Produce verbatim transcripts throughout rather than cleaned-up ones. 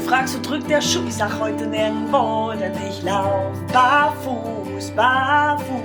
fragst, wo drückt der Schuh? Ich sag heute nirgendwo, denn ich lauf barfuß, barfuß.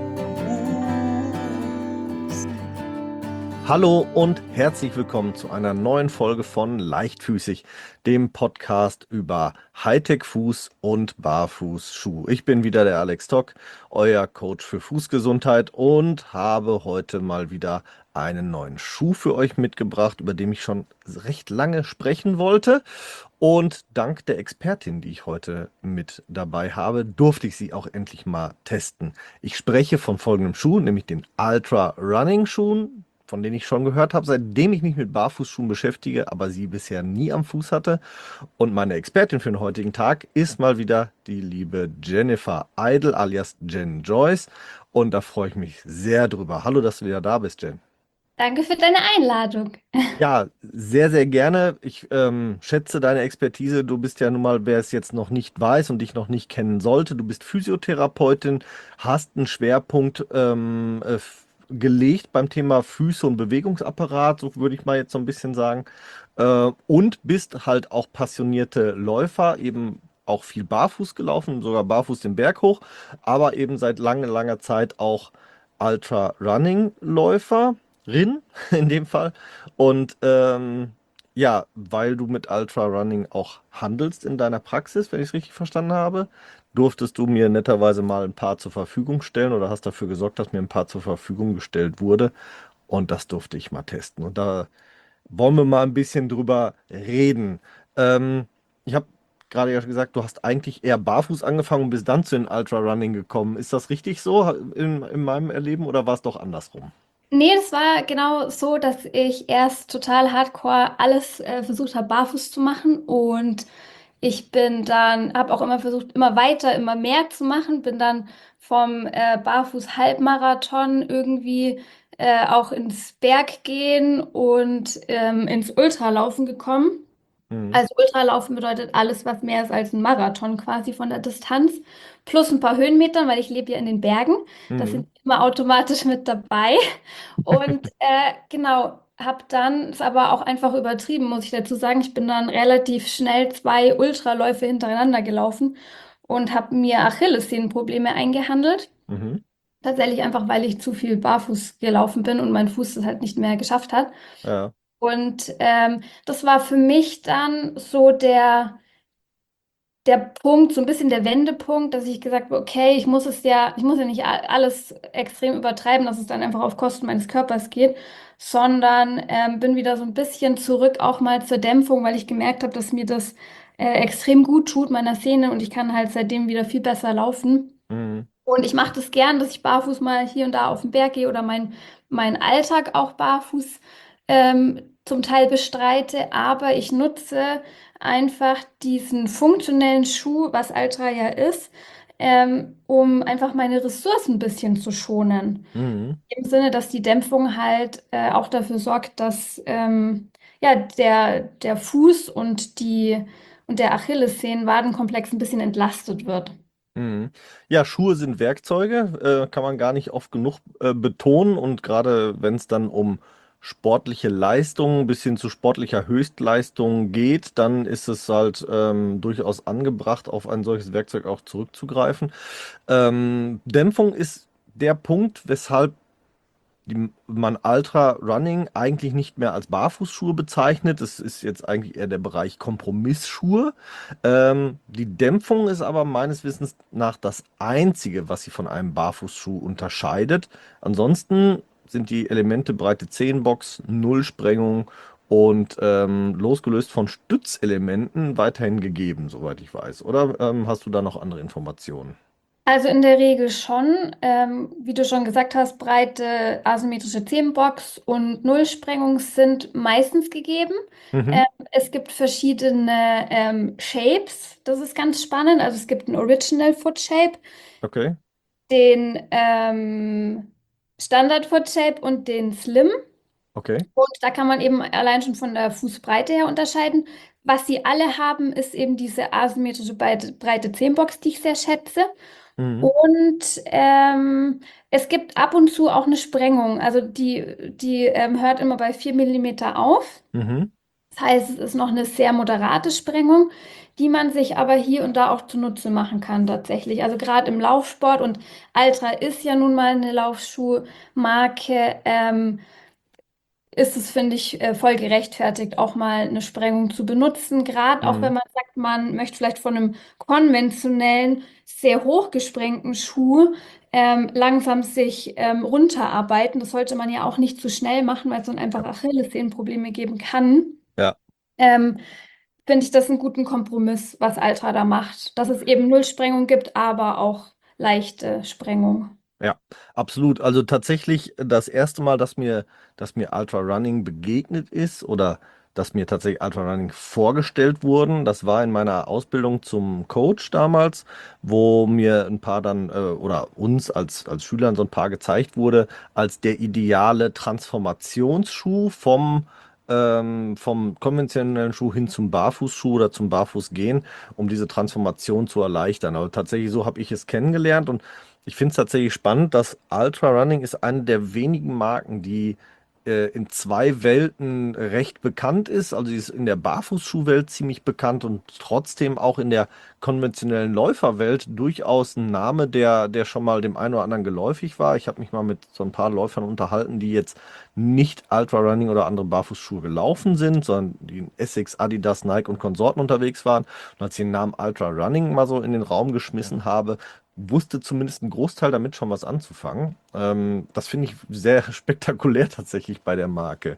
Hallo und herzlich willkommen zu einer neuen Folge von Leichtfüßig, dem Podcast über Hightech-Fuß und Barfußschuh. Ich bin wieder der Alex Tock, euer Coach für Fußgesundheit und habe heute mal wieder einen neuen Schuh für euch mitgebracht, über den ich schon recht lange sprechen wollte. Und dank der Expertin, die ich heute mit dabei habe, durfte ich sie auch endlich mal testen. Ich spreche von folgendem Schuh, nämlich den Ultra Running Schuhen, von denen ich schon gehört habe, seitdem ich mich mit Barfußschuhen beschäftige, aber sie bisher nie am Fuß hatte. Und meine Expertin für den heutigen Tag ist mal wieder die liebe Jennifer Idle alias Jen Joyce. Und da freue ich mich sehr drüber. Hallo, dass du wieder da bist, Jen. Danke für deine Einladung. Ja, sehr, sehr gerne. Ich ähm, schätze deine Expertise. Du bist ja nun mal, wer es jetzt noch nicht weiß und dich noch nicht kennen sollte, du bist Physiotherapeutin, hast einen Schwerpunkt ähm, äh, f- gelegt beim Thema Füße und Bewegungsapparat, so würde ich mal jetzt so ein bisschen sagen. Äh, und bist halt auch passionierte Läufer, eben auch viel barfuß gelaufen, sogar barfuß den Berg hoch, aber eben seit langer, langer Zeit auch Ultra-Running-Läuferin in dem Fall. Und ähm, ja, weil du mit Ultra Running auch handelst in deiner Praxis, wenn ich es richtig verstanden habe, durftest du mir netterweise mal ein paar zur Verfügung stellen oder hast dafür gesorgt, dass mir ein paar zur Verfügung gestellt wurde. Und das durfte ich mal testen. Und da wollen wir mal ein bisschen drüber reden. Ähm, ich habe gerade ja schon gesagt, du hast eigentlich eher barfuß angefangen und bist dann zu den Ultra Running gekommen. Ist das richtig so in, in meinem Erleben oder war es doch andersrum? Nee, das war genau so, dass ich erst total hardcore alles äh, versucht habe, barfuß zu machen. Und ich bin dann, habe auch immer versucht, immer weiter, immer mehr zu machen. Bin dann vom äh, Barfuß-Halbmarathon irgendwie äh, auch ins Berggehen und ähm, ins Ultralaufen gekommen. Mhm. Also Ultralaufen bedeutet alles, was mehr ist als ein Marathon quasi von der Distanz, plus ein paar Höhenmetern, weil ich lebe ja in den Bergen. Das Mhm. sind immer automatisch mit dabei. Und äh, genau, habe dann es aber auch einfach übertrieben, muss ich dazu sagen. Ich bin dann relativ schnell zwei Ultraläufe hintereinander gelaufen und habe mir Achillessehnenprobleme eingehandelt. Mhm. Tatsächlich einfach, weil ich zu viel barfuß gelaufen bin und mein Fuß das halt nicht mehr geschafft hat. Ja. Und ähm, das war für mich dann so der, der Punkt, so ein bisschen der Wendepunkt, dass ich gesagt habe, okay, ich muss es ja, ich muss ja nicht a- alles extrem übertreiben, dass es dann einfach auf Kosten meines Körpers geht, sondern ähm, bin wieder so ein bisschen zurück auch mal zur Dämpfung, weil ich gemerkt habe, dass mir das äh, extrem gut tut, meiner Szene, und ich kann halt seitdem wieder viel besser laufen. Mhm. Und ich mache das gern, dass ich barfuß mal hier und da auf den Berg gehe oder mein, meinen Alltag auch barfuß ähm, zum Teil bestreite. Aber ich nutze einfach diesen funktionellen Schuh, was Altra ja ist, ähm, um einfach meine Ressourcen ein bisschen zu schonen. Mhm. Im Sinne, dass die Dämpfung halt äh, auch dafür sorgt, dass ähm, ja, der, der Fuß und, die, und der Achillessehnenwadenkomplex ein bisschen entlastet wird. Mhm. Ja, Schuhe sind Werkzeuge, äh, kann man gar nicht oft genug äh, betonen. Und gerade wenn es dann um sportliche Leistung bis hin zu sportlicher Höchstleistung geht, dann ist es halt ähm, durchaus angebracht, auf ein solches Werkzeug auch zurückzugreifen. Ähm, Dämpfung ist der Punkt, weshalb die man Ultra Running eigentlich nicht mehr als Barfußschuhe bezeichnet. Das ist jetzt eigentlich eher der Bereich Kompromissschuhe. Ähm, die Dämpfung ist aber meines Wissens nach das Einzige, was sie von einem Barfußschuh unterscheidet. Ansonsten sind die Elemente breite Zehenbox, Nullsprengung und ähm, losgelöst von Stützelementen weiterhin gegeben, soweit ich weiß. Oder ähm, hast du da noch andere Informationen? Also in der Regel schon. Ähm, wie du schon gesagt hast, breite asymmetrische Themenbox und Nullsprengung sind meistens gegeben. Mhm. Ähm, es gibt verschiedene ähm, Shapes. Das ist ganz spannend. Also es gibt einen Original Foot Shape, Okay, den ähm, Standard Foot Shape und den Slim. okay. Und da kann man eben allein schon von der Fußbreite her unterscheiden. Was sie alle haben, ist eben diese asymmetrische breite, breite Zehenbox, die ich sehr schätze. Mhm. Und ähm, es gibt ab und zu auch eine Sprengung. Also die, die ähm, hört immer bei vier Millimeter auf. Mhm. Das heißt, es ist noch eine sehr moderate Sprengung, die man sich aber hier und da auch zunutze machen kann tatsächlich. Also gerade im Laufsport und Altra ist ja nun mal eine Laufschuhmarke. Ähm, ist es, finde ich, äh, voll gerechtfertigt, auch mal eine Sprengung zu benutzen. Gerade auch wenn Mhm. man sagt, man möchte vielleicht von einem konventionellen, sehr hochgesprengten Schuh ähm, langsam sich ähm, runterarbeiten. Das sollte man ja auch nicht zu schnell machen, weil es dann einfach Ja. Achillessehnenprobleme geben kann. Ja. Ähm, Finde ich das einen guten Kompromiss, was Altra da macht. Dass es eben Nullsprengung gibt, aber auch leichte Sprengung. Ja, absolut. Also tatsächlich das erste Mal, dass mir, dass mir Ultra Running begegnet ist oder dass mir tatsächlich Ultra Running vorgestellt wurden, das war in meiner Ausbildung zum Coach damals, wo mir ein paar dann äh, oder uns als, als Schülern so ein paar gezeigt wurde, als der ideale Transformationsschuh vom, ähm, vom konventionellen Schuh hin zum Barfußschuh oder zum Barfußgehen, um diese Transformation zu erleichtern. Aber tatsächlich so habe ich es kennengelernt und ich finde es tatsächlich spannend, dass Ultra Running ist eine der wenigen Marken, die äh, in zwei Welten recht bekannt ist. Also sie ist in der Barfußschuhwelt ziemlich bekannt und trotzdem auch in der konventionellen Läuferwelt durchaus ein Name, der, der schon mal dem einen oder anderen geläufig war. Ich habe mich mal mit so ein paar Läufern unterhalten, die jetzt nicht Ultra Running oder andere Barfußschuhe gelaufen sind, sondern die in Essex, Adidas, Nike und Konsorten unterwegs waren. Und als ich den Namen Ultra Running mal so in den Raum geschmissen habe, wusste zumindest ein Großteil damit schon was anzufangen. Ähm, das finde ich sehr spektakulär tatsächlich bei der Marke.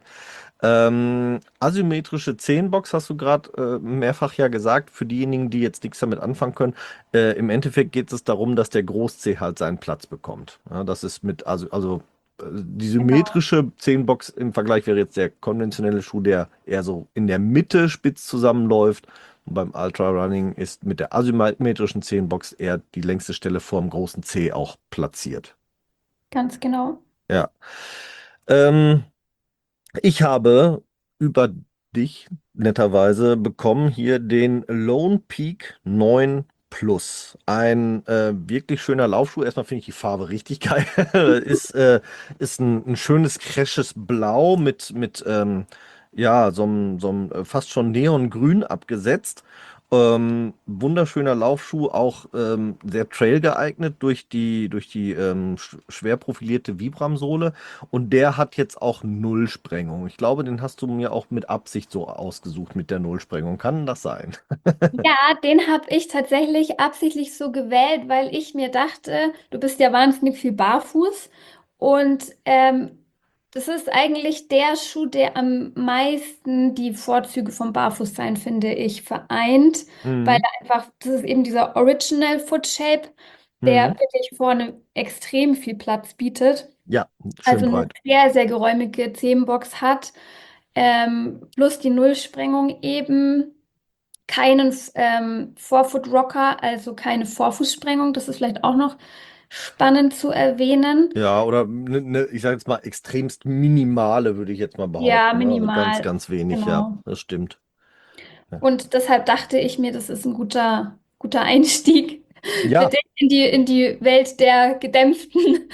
Ähm, asymmetrische Zehenbox hast du gerade äh, mehrfach ja gesagt, für diejenigen, die jetzt nichts damit anfangen können. Äh, im Endeffekt geht es darum, dass der Großzeh halt seinen Platz bekommt. Ja, das ist mit, also, also äh, die Genau. symmetrische Zehenbox im Vergleich wäre jetzt der konventionelle Schuh, der eher so in der Mitte spitz zusammenläuft. Und beim Ultra Running ist mit der asymmetrischen Zehenbox eher die längste Stelle vorm großen Zeh auch platziert. Ganz genau. Ja. Ähm, Ich habe über dich netterweise bekommen hier den Lone Peak neun Plus. Ein äh, wirklich schöner Laufschuh. Erstmal finde ich die Farbe richtig geil. Ist, äh, ist ein, ein schönes, crashes Blau mit, mit ähm, ja, so einem, so einem äh, fast schon Neongrün abgesetzt. Ähm, wunderschöner Laufschuh, auch ähm, sehr trail geeignet durch die, durch die ähm, sch- schwer profilierte Vibram-Sohle. Und der hat jetzt auch Nullsprengung. Ich glaube, den hast du mir auch mit Absicht so ausgesucht mit der Nullsprengung. Kann das sein? Ja, den habe ich tatsächlich absichtlich so gewählt, weil ich mir dachte, du bist ja wahnsinnig viel barfuß und ähm, das ist eigentlich der Schuh, der am meisten die Vorzüge vom Barfußsein, finde ich, vereint, weil Mhm. er einfach, das ist eben dieser Original Foot Shape, der Mhm. wirklich vorne extrem viel Platz bietet, Ja, schön also eine breit. sehr, sehr geräumige Zehenbox hat, ähm, plus die Nullsprengung eben keinen ähm, Forefoot-Rocker, also keine Vorfußsprengung. Das ist vielleicht auch noch spannend zu erwähnen. Ja, oder ne, ne, ich sage jetzt mal extremst minimale, würde ich jetzt mal Ja, behaupten. Ne? Also ganz, minimal. ganz wenig, ja, Genau. das stimmt. Ja, Und deshalb dachte ich mir, das ist ein guter, guter Einstieg für ja. dich in die, in die Welt der gedämpften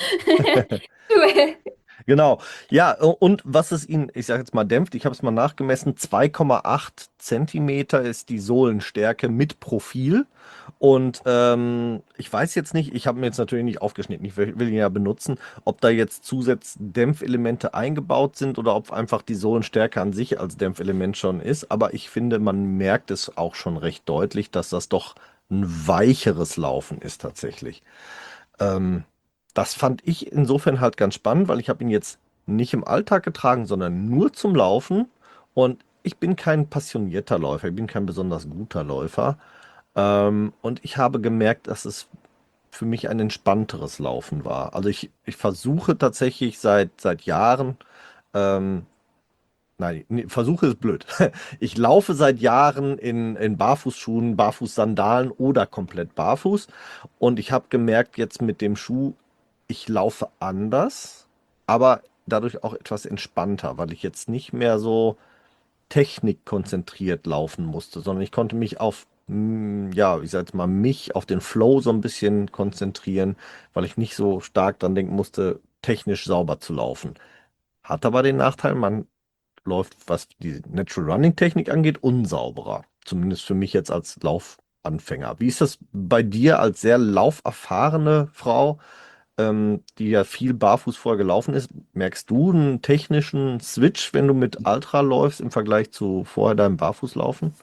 Schuhe. Genau. Ja, und was es ihn, ich sage jetzt mal, dämpft, ich habe es mal nachgemessen, zwei Komma acht Zentimeter ist die Sohlenstärke mit Profil. Und ähm, ich weiß jetzt nicht, ich habe mir jetzt natürlich nicht aufgeschnitten, ich will, will ihn ja benutzen, ob da jetzt zusätzlich Dämpfelemente eingebaut sind oder ob einfach die Sohlenstärke an sich als Dämpfelement schon ist. Aber ich finde, man merkt es auch schon recht deutlich, dass das doch ein weicheres Laufen ist tatsächlich. Ähm, Das fand ich insofern halt ganz spannend, weil ich habe ihn jetzt nicht im Alltag getragen, sondern nur zum Laufen. Und ich bin kein passionierter Läufer, ich bin kein besonders guter Läufer. Ähm, und ich habe gemerkt, dass es für mich ein entspannteres Laufen war. Also ich, ich versuche tatsächlich seit, seit Jahren, ähm, nein, nee, versuche ist blöd. Ich laufe seit Jahren in, in Barfußschuhen, Barfußsandalen oder komplett barfuß. Und ich habe gemerkt, jetzt mit dem Schuh, ich laufe anders, aber dadurch auch etwas entspannter, weil ich jetzt nicht mehr so technikkonzentriert laufen musste, sondern ich konnte mich auf, mm, ja, ich sag jetzt mal, mich, auf den Flow so ein bisschen konzentrieren, weil ich nicht so stark dran denken musste, technisch sauber zu laufen. Hat aber den Nachteil, man läuft, was die Natural Running Technik angeht, unsauberer. Zumindest für mich jetzt als Laufanfänger. Wie ist das bei dir als sehr lauferfahrene Frau, ähm, die ja viel barfuß vorher gelaufen ist? Merkst du einen technischen Switch, wenn du mit Ultra läufst im Vergleich zu vorher deinem Barfußlaufen?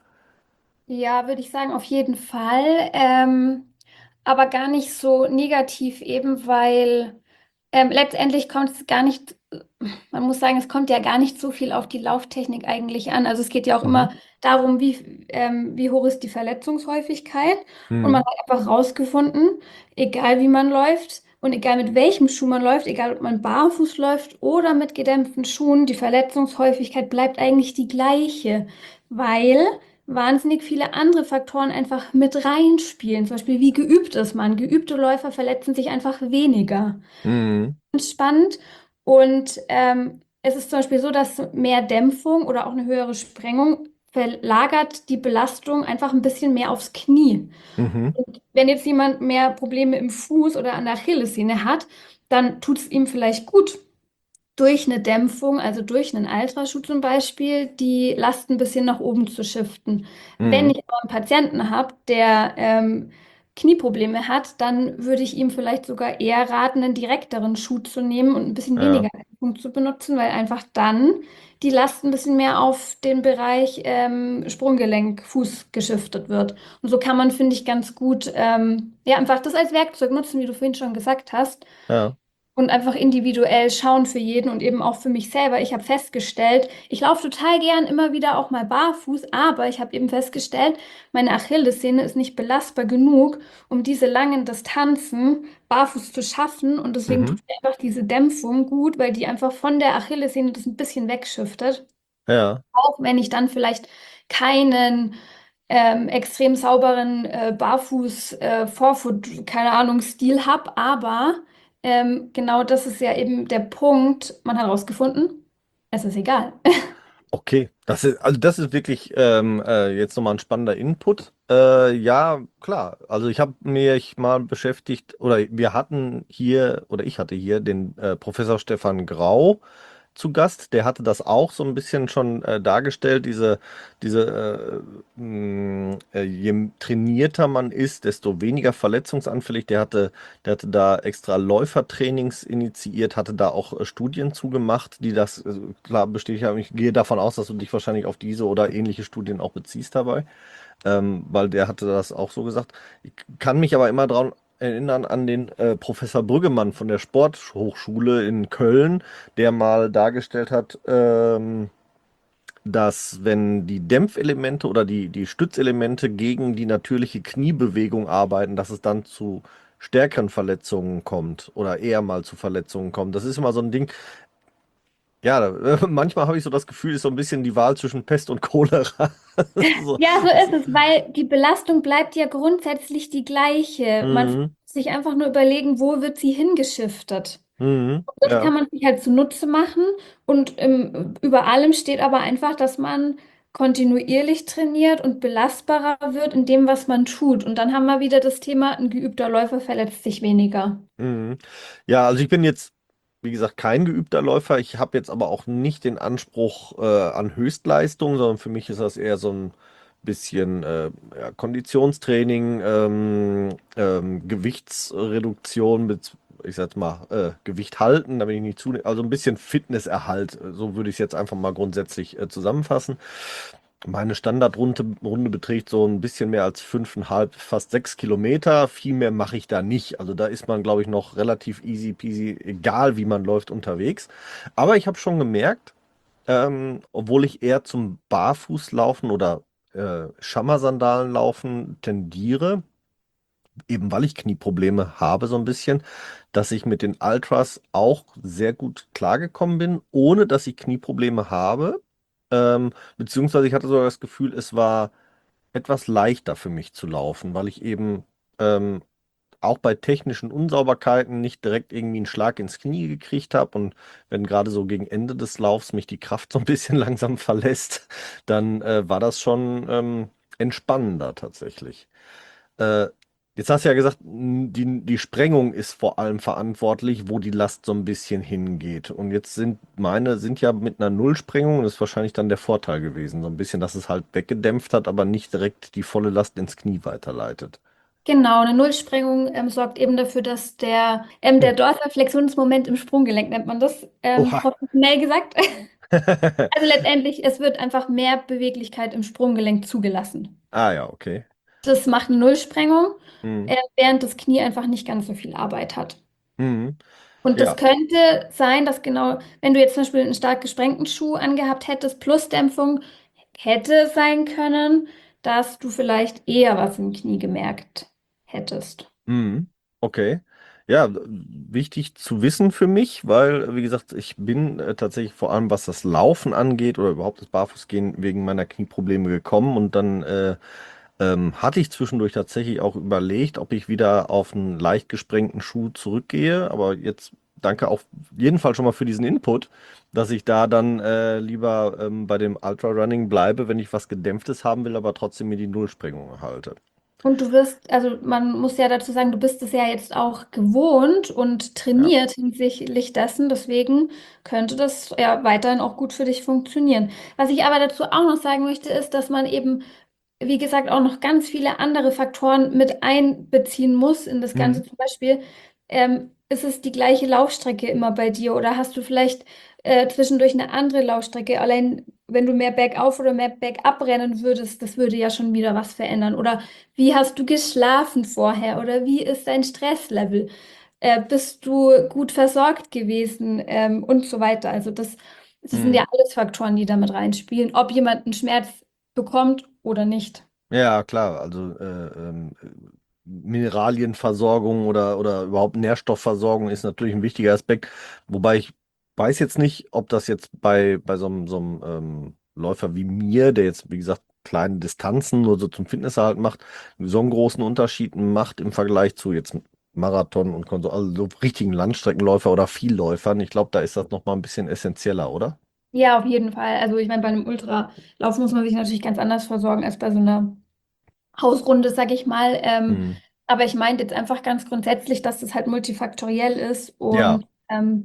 Ja, würde ich sagen, auf jeden Fall. Ähm, aber gar nicht so negativ eben, weil ähm, letztendlich kommt es gar nicht, man muss sagen, es kommt ja gar nicht so viel auf die Lauftechnik eigentlich an. Also es geht ja auch Mhm. immer darum, wie, ähm, wie hoch ist die Verletzungshäufigkeit. Und man Mhm. hat einfach rausgefunden, egal wie man läuft und egal mit welchem Schuh man läuft, egal ob man barfuß läuft oder mit gedämpften Schuhen, die Verletzungshäufigkeit bleibt eigentlich die gleiche, weil wahnsinnig viele andere Faktoren einfach mit reinspielen. Zum Beispiel, wie geübt ist man? Geübte Läufer verletzen sich einfach weniger. Mhm. Spannend. Und ähm, es ist zum Beispiel so, dass mehr Dämpfung oder auch eine höhere Sprengung verlagert die Belastung einfach ein bisschen mehr aufs Knie. Mhm. Wenn jetzt jemand mehr Probleme im Fuß oder an der Achillessehne hat, dann tut es ihm vielleicht gut, durch eine Dämpfung, also durch einen Ultraschuh zum Beispiel, die Last ein bisschen nach oben zu shiften. Wenn Mhm. ich aber einen Patienten habe, der ähm, Knieprobleme hat, dann würde ich ihm vielleicht sogar eher raten, einen direkteren Schuh zu nehmen und ein bisschen Ja. weniger Dämpfung zu benutzen, weil einfach dann die Last ein bisschen mehr auf den Bereich ähm, Sprunggelenk, Fuß geschiftet wird. Und so kann man, finde ich, ganz gut ähm, ja, einfach das als Werkzeug nutzen, wie du vorhin schon gesagt hast. Ja. Und einfach individuell schauen für jeden und eben auch für mich selber. Ich habe festgestellt, ich laufe total gern immer wieder auch mal barfuß, aber ich habe eben festgestellt, meine Achillessehne ist nicht belastbar genug, um diese langen Distanzen barfuß zu schaffen. Und deswegen Mhm. tut mir einfach diese Dämpfung gut, weil die einfach von der Achillessehne das ein bisschen wegschiftet. Ja. Auch wenn ich dann vielleicht keinen ähm, extrem sauberen äh, Barfuß, äh, Vorfuß, keine Ahnung, Stil habe. Aber ähm, genau das ist ja eben der Punkt. Man hat herausgefunden, es ist egal. Okay, das ist, also das ist wirklich ähm, äh, jetzt nochmal ein spannender Input. Äh, ja, klar. Also ich habe mich mal beschäftigt, oder wir hatten hier, oder ich hatte hier den äh, Professor Stefan Grau zu Gast. Der hatte das auch so ein bisschen schon äh, dargestellt, diese, diese äh, mh, äh, je trainierter man ist, desto weniger verletzungsanfällig. Der hatte, der hatte da extra Läufertrainings initiiert, hatte da auch äh, Studien zugemacht, die das äh, klar bestätigt haben. Ich gehe davon aus, dass du dich wahrscheinlich auf diese oder ähnliche Studien auch beziehst dabei, ähm, weil der hatte das auch so gesagt. Ich kann mich aber immer daran erinnern an den äh, Professor Brüggemann von der Sporthochschule in Köln, der mal dargestellt hat, ähm, dass wenn die Dämpfelemente oder die, die Stützelemente gegen die natürliche Kniebewegung arbeiten, dass es dann zu stärkeren Verletzungen kommt oder eher mal zu Verletzungen kommt. Das ist immer so ein Ding. Ja, da, manchmal habe ich so das Gefühl, ist so ein bisschen die Wahl zwischen Pest und Cholera. So, Ja, so es, ist es, weil die Belastung bleibt ja grundsätzlich die gleiche. Man muss mhm, sich einfach nur überlegen, wo wird sie hingeschiftet. mhm, Das ja. kann man sich halt zunutze machen und ähm, über allem steht aber einfach, dass man kontinuierlich trainiert und belastbarer wird in dem, was man tut. Und dann haben wir wieder das Thema, ein geübter Läufer verletzt sich weniger. Mhm. Ja, also ich bin jetzt, wie gesagt, kein geübter Läufer. Ich habe jetzt aber auch nicht den Anspruch äh, an Höchstleistung, sondern für mich ist das eher so ein bisschen äh, ja, Konditionstraining, ähm, ähm, Gewichtsreduktion, mit, ich sag mal, äh, Gewicht halten, damit ich nicht zu, also ein bisschen Fitnesserhalt. So würde ich es jetzt einfach mal grundsätzlich äh, zusammenfassen. Meine Standardrunde Runde beträgt so ein bisschen mehr als fünfeinhalb, fast sechs Kilometer. Viel mehr mache ich da nicht. Also da ist man, glaube ich, noch relativ easy peasy, egal wie man läuft, unterwegs. Aber ich habe schon gemerkt, ähm, obwohl ich eher zum Barfußlaufen oder äh, Schammersandalenlaufen tendiere, eben weil ich Knieprobleme habe so ein bisschen, dass ich mit den Ultras auch sehr gut klargekommen bin, ohne dass ich Knieprobleme habe. Ähm, beziehungsweise ich hatte sogar das Gefühl, es war etwas leichter für mich zu laufen, weil ich eben ähm, auch bei technischen Unsauberkeiten nicht direkt irgendwie einen Schlag ins Knie gekriegt habe. Und wenn gerade so gegen Ende des Laufs mich die Kraft so ein bisschen langsam verlässt, dann äh, war das schon ähm, entspannender tatsächlich. Äh, Jetzt hast du ja gesagt, m, die, die Sprengung ist vor allem verantwortlich, wo die Last so ein bisschen hingeht. Und jetzt sind meine sind ja mit einer Nullsprengung, das ist wahrscheinlich dann der Vorteil gewesen, so ein bisschen, dass es halt weggedämpft hat, aber nicht direkt die volle Last ins Knie weiterleitet. Genau, eine Nullsprengung ähm, sorgt eben dafür, dass der, ähm, Hm. der Dorsiflexionsmoment im Sprunggelenk nennt man das, ähm, Oha. professionell gesagt. Also letztendlich, es wird einfach mehr Beweglichkeit im Sprunggelenk zugelassen. Ah ja, okay. Das macht eine Nullsprengung, Hm. äh, während das Knie einfach nicht ganz so viel Arbeit hat. Hm. Und das Ja. könnte sein, dass genau, wenn du jetzt zum Beispiel einen stark gesprengten Schuh angehabt hättest, plus Dämpfung, hätte es sein können, dass du vielleicht eher was im Knie gemerkt hättest. Mhm. Okay. Ja, wichtig zu wissen für mich, weil, wie gesagt, ich bin äh, tatsächlich vor allem, was das Laufen angeht oder überhaupt das Barfußgehen wegen meiner Knieprobleme gekommen und dann äh, ähm, hatte ich zwischendurch tatsächlich auch überlegt, ob ich wieder auf einen leicht gesprengten Schuh zurückgehe, aber jetzt danke auf jeden Fall schon mal für diesen Input, dass ich da dann äh, lieber ähm, bei dem Ultra Running bleibe, wenn ich was Gedämpftes haben will, aber trotzdem mir die Nullsprengung halte. Und du wirst, also man muss ja dazu sagen, du bist es ja jetzt auch gewohnt und Ja. trainiert hinsichtlich dessen. Deswegen könnte das ja weiterhin auch gut für dich funktionieren. Was ich aber dazu auch noch sagen möchte, ist, dass man eben, wie gesagt, auch noch ganz viele andere Faktoren mit einbeziehen muss in das Ganze. Mhm. Zum Beispiel, ähm, ist es die gleiche Laufstrecke immer bei dir oder hast du vielleicht äh, zwischendurch eine andere Laufstrecke? Allein wenn du mehr bergauf oder mehr bergab rennen würdest, das würde ja schon wieder was verändern. Oder wie hast du geschlafen vorher? Oder wie ist dein Stresslevel? Äh, bist du gut versorgt gewesen? Ähm, und so weiter. Also das, das sind ja Mhm. alles Faktoren, die damit reinspielen, ob jemand einen Schmerz bekommt oder nicht. Ja, klar, also äh, ähm, Mineralienversorgung oder, oder überhaupt Nährstoffversorgung ist natürlich ein wichtiger Aspekt. Wobei ich weiß jetzt nicht, ob das jetzt bei, bei so einem, so einem ähm, Läufer wie mir, der jetzt, wie gesagt, kleine Distanzen nur so zum Fitness halt macht, so einen großen Unterschied macht im Vergleich zu jetzt Marathon und Kon- also so richtigen Landstreckenläufer oder Vielläufern. Ich glaube, da ist das nochmal ein bisschen essentieller, oder? Ja, auf jeden Fall. Also ich meine, bei einem Ultralauf muss man sich natürlich ganz anders versorgen als bei so einer Hausrunde, sag ich mal. Ähm, Hm. aber ich meinte jetzt einfach ganz grundsätzlich, dass das halt multifaktoriell ist Ja. und ähm,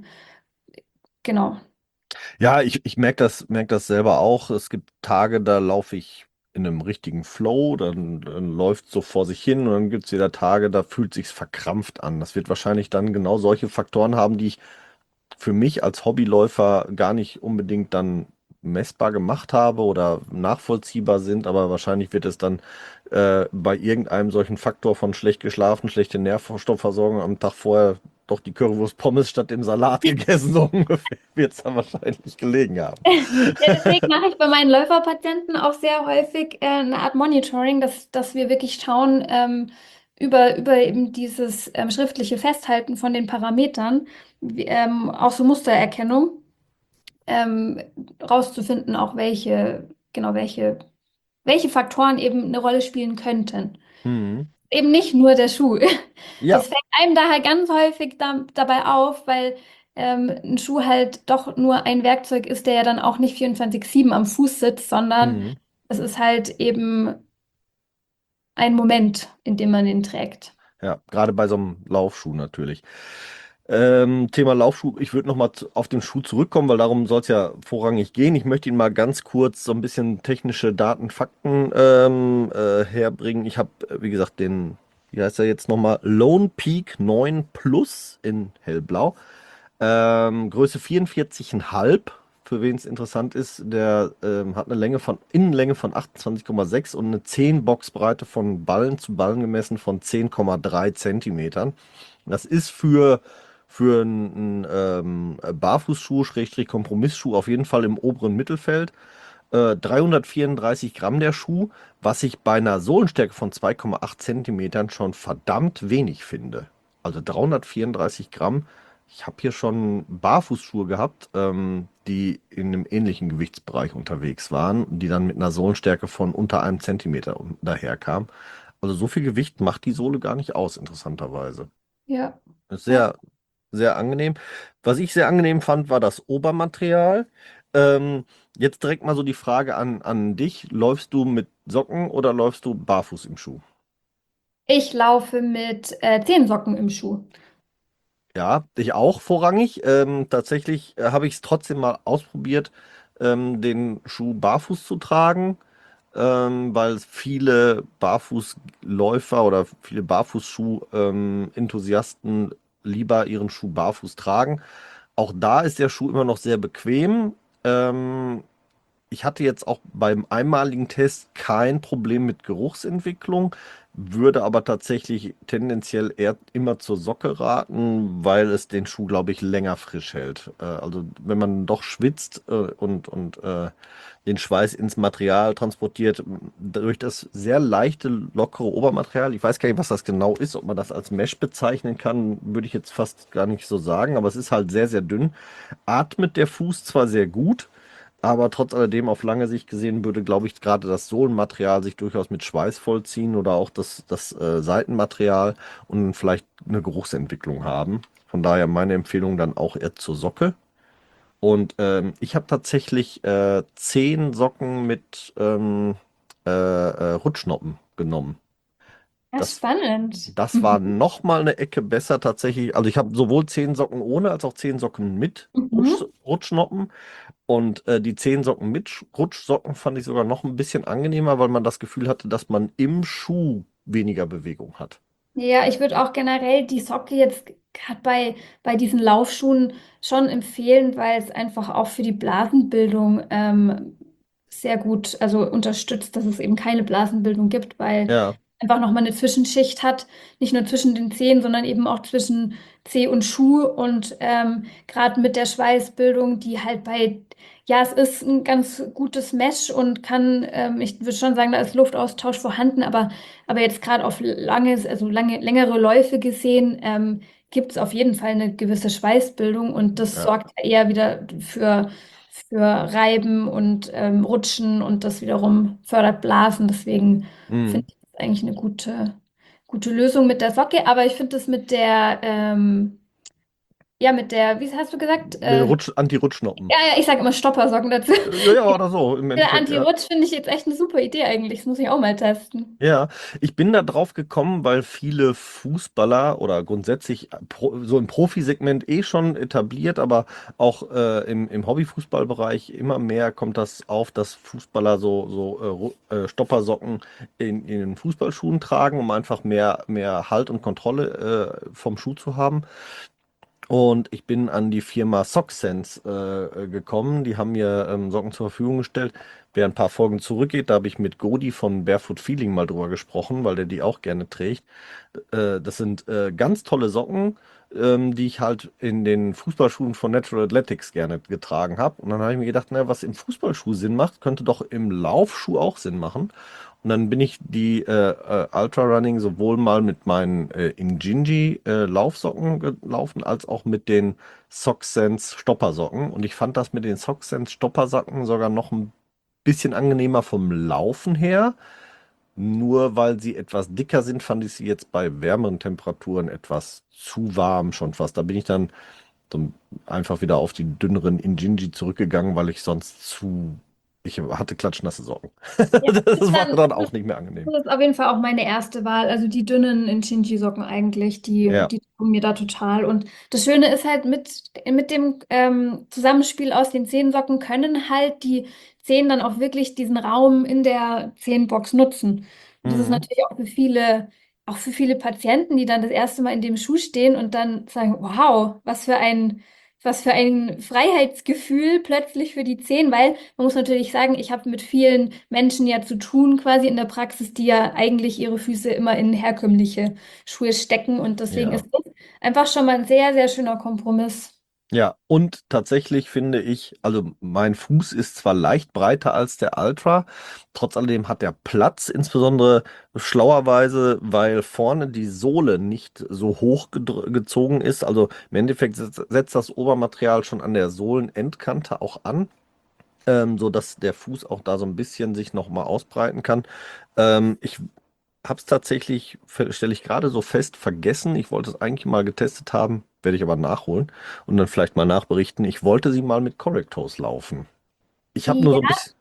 genau. Ja, ich, ich merke das, merk das selber auch. Es gibt Tage, da laufe ich in einem richtigen Flow, dann, dann läuft so vor sich hin und dann gibt es wieder Tage, da fühlt sich's verkrampft an. Das wird wahrscheinlich dann genau solche Faktoren haben, die ich für mich als Hobbyläufer gar nicht unbedingt dann messbar gemacht habe oder nachvollziehbar sind, aber wahrscheinlich wird es dann äh, bei irgendeinem solchen Faktor von schlecht geschlafen, schlechte Nährstoffversorgung am Tag vorher doch die Currywurst Pommes statt dem Salat gegessen, so ungefähr wird es dann wahrscheinlich gelegen haben. Ja, deswegen mache ich bei meinen Läuferpatienten auch sehr häufig äh, eine Art Monitoring, dass, dass wir wirklich schauen, ähm, über, über eben dieses ähm, schriftliche Festhalten von den Parametern, wie, ähm, auch so Mustererkennung, ähm, rauszufinden, auch welche, genau welche, welche Faktoren eben eine Rolle spielen könnten. Hm. Eben nicht nur der Schuh. Das Ja. fällt einem daher ganz häufig da, dabei auf, weil ähm, ein Schuh halt doch nur ein Werkzeug ist, der ja dann auch nicht vierundzwanzig sieben am Fuß sitzt, sondern Hm. es ist halt eben ein Moment, in dem man ihn trägt. Ja, gerade bei so einem Laufschuh natürlich. Ähm, Thema Laufschuh, ich würde nochmal auf den Schuh zurückkommen, weil darum soll es ja vorrangig gehen. Ich möchte Ihnen mal ganz kurz so ein bisschen technische Daten, Fakten ähm, äh, herbringen. Ich habe, wie gesagt, den, wie heißt er jetzt nochmal, Lone Peak neun Plus in hellblau. Ähm, Größe vierundvierzig Komma fünf, für wen es interessant ist. Der ähm, hat eine Länge von, Innenlänge von achtundzwanzig Komma sechs und eine zehn Boxbreite von Ballen zu Ballen gemessen von zehn Komma drei Zentimetern. Das ist für, für einen ähm, Barfußschuh, Schrägstrich Kompromissschuh auf jeden Fall im oberen Mittelfeld. Äh, dreihundertvierunddreißig Gramm der Schuh, was ich bei einer Sohlenstärke von zwei Komma acht Zentimetern schon verdammt wenig finde. Also dreihundertvierunddreißig Gramm. Ich habe hier schon Barfußschuhe gehabt, ähm, die in einem ähnlichen Gewichtsbereich unterwegs waren, die dann mit einer Sohlenstärke von unter einem Zentimeter daherkamen. Also so viel Gewicht macht die Sohle gar nicht aus, interessanterweise. Ja. Ist Ja. sehr, sehr angenehm. Was ich sehr angenehm fand, war das Obermaterial. Ähm, Jetzt direkt mal so die Frage an, an dich. Läufst du mit Socken oder läufst du barfuß im Schuh? Ich laufe mit äh, Zehensocken im Schuh. Ja, ich auch vorrangig. Ähm, tatsächlich äh, habe ich es trotzdem mal ausprobiert, ähm, den Schuh barfuß zu tragen, ähm, weil viele Barfußläufer oder viele Barfußschuh-Enthusiasten lieber ihren Schuh barfuß tragen. Auch da ist der Schuh immer noch sehr bequem. Ähm, Ich hatte jetzt auch beim einmaligen Test kein Problem mit Geruchsentwicklung, würde aber tatsächlich tendenziell eher immer zur Socke raten, weil es den Schuh, glaube ich, länger frisch hält. Äh, also wenn man doch schwitzt äh, und, und äh, den Schweiß ins Material transportiert, durch das sehr leichte, lockere Obermaterial, ich weiß gar nicht, was das genau ist, ob man das als Mesh bezeichnen kann, würde ich jetzt fast gar nicht so sagen, aber es ist halt sehr, sehr dünn. Atmet der Fuß zwar sehr gut, aber trotz alledem auf lange Sicht gesehen würde, glaube ich, gerade das Sohlenmaterial sich durchaus mit Schweiß vollziehen oder auch das, das äh, Seitenmaterial und vielleicht eine Geruchsentwicklung haben. Von daher meine Empfehlung dann auch eher zur Socke. Und ähm, ich habe tatsächlich äh, zehn Socken mit ähm, äh, äh, Rutschnoppen genommen. Ja, Das, spannend. das war Mhm. noch mal eine Ecke besser tatsächlich. Also ich habe sowohl zehn Socken ohne als auch zehn Socken mit Rutsch, Mhm. Rutschnoppen. Und äh, die zehn Socken mit Sch- Rutschsocken fand ich sogar noch ein bisschen angenehmer, weil man das Gefühl hatte, dass man im Schuh weniger Bewegung hat. Ja, ich würde auch generell die Socke jetzt gerade bei, bei diesen Laufschuhen schon empfehlen, weil es einfach auch für die Blasenbildung ähm, sehr gut, also unterstützt, dass es eben keine Blasenbildung gibt, weil Ja. einfach nochmal eine Zwischenschicht hat, nicht nur zwischen den Zehen, sondern eben auch zwischen Zeh und Schuh und ähm, gerade mit der Schweißbildung, die halt bei, ja, es ist ein ganz gutes Mesh und kann, ähm, ich würde schon sagen, da ist Luftaustausch vorhanden, aber aber jetzt gerade auf lange, also lange, längere Läufe gesehen, ähm, gibt es auf jeden Fall eine gewisse Schweißbildung und das Ja. sorgt ja eher wieder für, für Reiben und ähm, Rutschen und das wiederum fördert Blasen. Deswegen finde Mhm. ich das eigentlich eine gute, gute Lösung mit der Socke. Aber ich finde das mit der, ähm, ja, mit der, wie hast du gesagt? Mit Äh, Rutsch, Anti-Rutschnoppen. ja, ja, ich sage immer Stoppersocken dazu. Ja, ja, oder so, im Der Endeffekt, ja. Anti-Rutsch finde ich jetzt echt eine super Idee eigentlich. Das muss ich auch mal testen. Ja, ich bin da drauf gekommen, weil viele Fußballer oder grundsätzlich pro, so im Profisegment eh schon etabliert, aber auch äh, im, im Hobbyfußballbereich immer mehr kommt das auf, dass Fußballer so, so äh, Ru- äh, Stoppersocken in, in den Fußballschuhen tragen, um einfach mehr, mehr Halt und Kontrolle äh, vom Schuh zu haben. Und ich bin an die Firma SockSense äh, äh, gekommen. Die haben mir ähm, Socken zur Verfügung gestellt. Wer ein paar Folgen zurückgeht, da habe ich mit Godi von Barefoot Feeling mal drüber gesprochen, weil der die auch gerne trägt. Äh, das sind äh, ganz tolle Socken, ähm, die ich halt in den Fußballschuhen von Natural Athletics gerne getragen habe. Und dann habe ich mir gedacht, naja, was im Fußballschuh Sinn macht, könnte doch im Laufschuh auch Sinn machen. Und dann bin ich die äh, äh, Ultra Running sowohl mal mit meinen äh, Injinji äh, Laufsocken gelaufen, als auch mit den SockSense Stoppersocken. Und ich fand das mit den SockSense Stoppersocken sogar noch ein bisschen angenehmer vom Laufen her. Nur weil sie etwas dicker sind, fand ich sie jetzt bei wärmeren Temperaturen etwas zu warm schon fast. Da bin ich dann so einfach wieder auf die dünneren Injinji zurückgegangen, weil ich sonst zu... Ich hatte klatschnasse Socken. Ja, das Das ist war dann, dann auch nicht mehr angenehm. das ist auf jeden Fall auch meine erste Wahl. Also die dünnen Inchinji-Socken eigentlich, die, Ja. die tun mir da total. Und das Schöne ist halt mit, mit dem ähm, Zusammenspiel aus den Zehensocken können halt die Zehen dann auch wirklich diesen Raum in der Zehenbox nutzen. Und das ist Mhm. natürlich auch für viele, auch für viele Patienten, die dann das erste Mal in dem Schuh stehen und dann sagen, wow, was für ein, was für ein Freiheitsgefühl plötzlich für die Zehen, weil man muss natürlich sagen, ich habe mit vielen Menschen ja zu tun, quasi in der Praxis, die ja eigentlich ihre Füße immer in herkömmliche Schuhe stecken. Und deswegen Ja. ist das einfach schon mal ein sehr, sehr schöner Kompromiss. Ja, und tatsächlich finde ich, also mein Fuß ist zwar leicht breiter als der Ultra, trotz alledem hat er Platz, insbesondere schlauerweise, weil vorne die Sohle nicht so hoch gedr- gezogen ist. Also im Endeffekt setzt, setzt das Obermaterial schon an der Sohlenendkante auch an, ähm, sodass der Fuß auch da so ein bisschen sich nochmal ausbreiten kann. Ähm, ich habe es tatsächlich, stelle ich gerade so fest, vergessen. Ich wollte es eigentlich mal getestet haben, werde ich aber nachholen und dann vielleicht mal nachberichten. Ich wollte sie mal mit Correctors laufen. Ich habe nur Ja, so ein bisschen.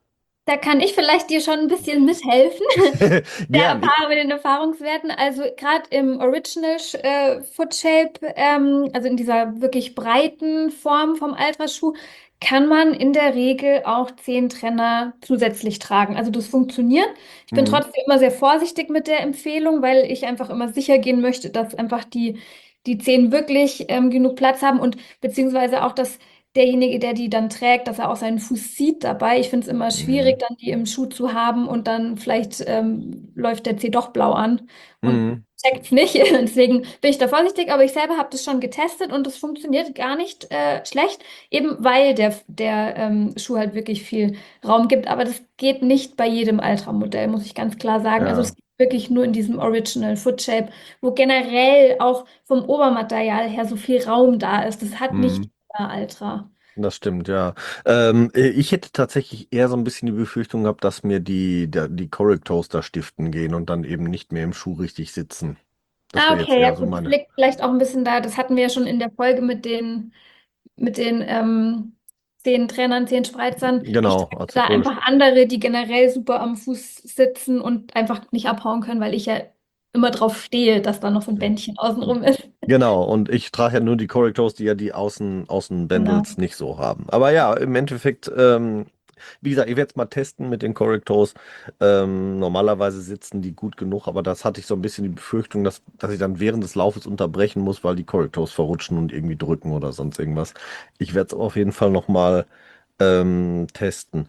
Da kann ich vielleicht dir schon ein bisschen mithelfen. Der Gern. Erfahrung mit den Erfahrungswerten. Also gerade im Original äh, Foot Shape, ähm, also in dieser wirklich breiten Form vom Ultraschuh, kann man in der Regel auch Zehentrenner zusätzlich tragen. Also das funktioniert. Ich bin Mhm. trotzdem immer sehr vorsichtig mit der Empfehlung, weil ich einfach immer sicher gehen möchte, dass einfach die, die Zehen wirklich ähm, genug Platz haben und beziehungsweise auch, dass derjenige, der die dann trägt, dass er auch seinen Fuß sieht dabei. Ich finde es immer schwierig, Mhm. dann die im Schuh zu haben und dann vielleicht ähm, läuft der Zeh doch blau an und Mhm. checkt's nicht. Deswegen bin ich da vorsichtig, aber ich selber habe das schon getestet und das funktioniert gar nicht äh, schlecht, eben weil der, der ähm, Schuh halt wirklich viel Raum gibt. Aber das geht nicht bei jedem Ultramodell, muss ich ganz klar sagen. Also es Ja. geht wirklich nur in diesem Original Foot Shape, wo generell auch vom Obermaterial her so viel Raum da ist. Das hat nicht Mhm. jeder Ultra. Das stimmt, ja. Ähm, äh, ich hätte tatsächlich eher so ein bisschen die Befürchtung gehabt, dass mir die, der, die Corel Toaster stiften gehen und dann eben nicht mehr im Schuh richtig sitzen. Das Ah, wäre jetzt okay, ja eher so gut, das meine. liegt vielleicht auch ein bisschen da. Das hatten wir ja schon in der Folge mit den, mit den ähm, zehn Trainern, zehn Spreizern. Ich Genau, trage als da Acrylic. einfach andere, die generell super am Fuß sitzen und einfach nicht abhauen können, weil ich ja immer drauf stehe, dass da noch so ein Bändchen außenrum ist. Genau, und ich trage ja nur die Corel Toast, die ja die Außen, Genau. Außenbändels nicht so haben. Aber ja, im Endeffekt, ähm, wie gesagt, ich werde es mal testen mit den Corel Toast. Ähm, normalerweise sitzen die gut genug, aber das hatte ich so ein bisschen die Befürchtung, dass, dass ich dann während des Laufes unterbrechen muss, weil die Corel Toast verrutschen und irgendwie drücken oder sonst irgendwas. Ich werde es auf jeden Fall nochmal ähm, testen.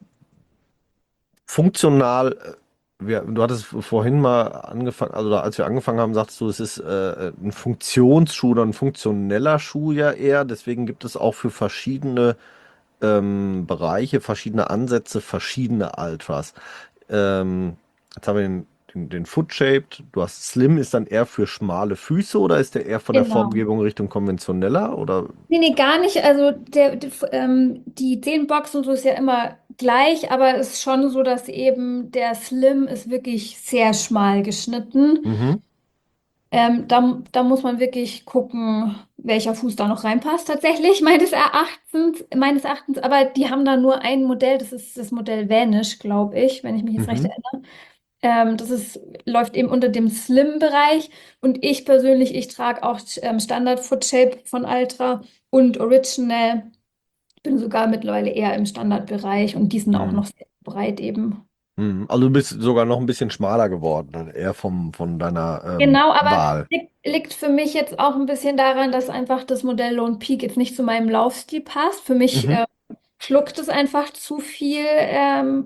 Funktional, äh, wir, du hattest vorhin mal angefangen, also da, als wir angefangen haben, sagtest du, es ist äh, ein Funktionsschuh oder ein funktioneller Schuh ja eher. Deswegen gibt es auch für verschiedene ähm, Bereiche, verschiedene Ansätze, verschiedene Ultras. Ähm, Jetzt haben wir den, den, den Foot-Shaped. Du hast Slim, ist dann eher für schmale Füße oder ist der eher von der Genau. Formgebung Richtung konventioneller? Oder? Nee, nee, gar nicht. Also der, der, ähm, die Zehenbox und so ist ja immer gleich, aber es ist schon so, dass eben der Slim ist wirklich sehr schmal geschnitten. Mhm, Ähm, da, da muss man wirklich gucken, welcher Fuß da noch reinpasst, tatsächlich, meines Erachtens, meines Erachtens. Aber die haben da nur ein Modell, das ist das Modell Vanish, glaube ich, wenn ich mich jetzt recht mhm, erinnere. Ähm, das ist, läuft eben unter dem Slim-Bereich. Und ich persönlich, ich trage auch ähm, Standard Foot Shape von Ultra und Original. Bin sogar mittlerweile eher im Standardbereich und die sind auch mhm. noch sehr breit eben. Mhm. Also du bist sogar noch ein bisschen schmaler geworden, dann eher vom, von deiner ähm, Genau, aber Wahl. liegt, liegt für mich jetzt auch ein bisschen daran, dass einfach das Modell Lone Peak jetzt nicht zu meinem Laufstil passt. Für mich Mhm. äh, schluckt es einfach zu viel. Ähm,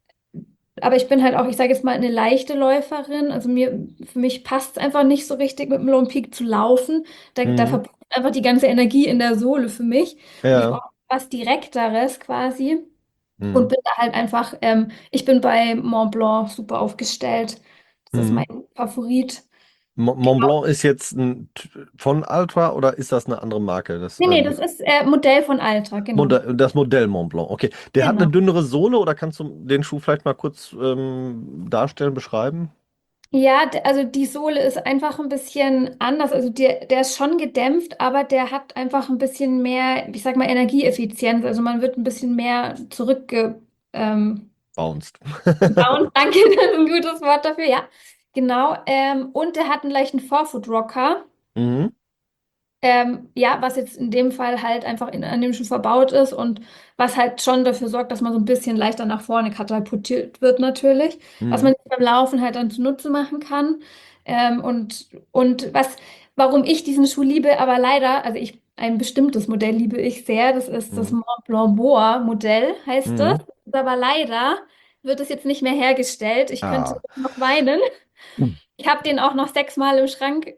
aber ich bin halt auch, ich sage jetzt mal, eine leichte Läuferin. Also mir, für mich passt es einfach nicht so richtig mit dem Lone Peak zu laufen. Da, da Mhm. verpufft einfach die ganze Energie in der Sohle für mich. Und ich Ja. brauche was Direkteres quasi. Und Mhm. bin da halt einfach, ähm, ich bin bei Mont Blanc super aufgestellt. Das ist mein Mhm. Favorit. Mo- Mont Blanc ist jetzt ein, T- von Ultra oder ist das eine andere Marke? Das, Nee, nee, ähm, das ist äh, Modell von Altra, genau. Modell, das Modell Mont Blanc. Okay. Der hat eine Genau. dünnere Sohle oder kannst du den Schuh vielleicht mal kurz ähm, darstellen, beschreiben? Ja, d- also die Sohle ist einfach ein bisschen anders. Also der, der ist schon gedämpft, aber der hat einfach ein bisschen mehr, ich sag mal, Energieeffizienz. Also man wird ein bisschen mehr zurückge, ähm, Bounced. bound. Danke, das ist ein gutes Wort dafür, ja. Genau. Ähm, und der hat einen leichten Forefoot-Rocker. Mhm. Ähm, ja, was jetzt in dem Fall halt einfach in, an dem Schuh verbaut ist und was halt schon dafür sorgt, dass man so ein bisschen leichter nach vorne katapultiert wird natürlich, was man Mhm. sich beim Laufen halt dann zunutze machen kann. Ähm, und, und was, warum ich diesen Schuh liebe, aber leider, also ich, ein bestimmtes Modell liebe ich sehr, das ist das Mhm. Mont Blanc Boa Modell, heißt das. Mhm. Aber leider wird es jetzt nicht mehr hergestellt. Ich könnte Ah. noch weinen. Ich habe den auch noch sechsmal im Schrank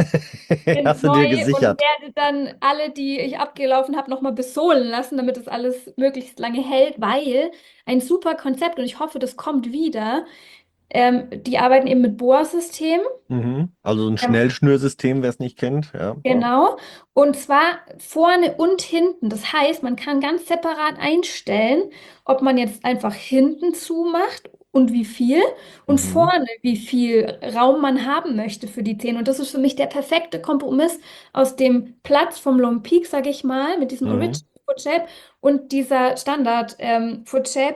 sind Hast du dir neu und gesichert? werde dann alle, die ich abgelaufen habe, nochmal besohlen lassen, damit das alles möglichst lange hält, weil ein super Konzept und ich hoffe, das kommt wieder. Ähm, die arbeiten eben mit Boa-System. Mhm. Also ein Ähm, Schnellschnürsystem, wer es nicht kennt, ja. Genau. Und zwar vorne und hinten. Das heißt, man kann ganz separat einstellen, ob man jetzt einfach hinten zumacht und wie viel und Mhm. vorne wie viel Raum man haben möchte für die Zähne. Und das ist für mich der perfekte Kompromiss aus dem Platz vom Lone Peak, sage ich mal, mit diesem Original Mhm. Foot Shape und dieser Standard ähm, Foot Shape.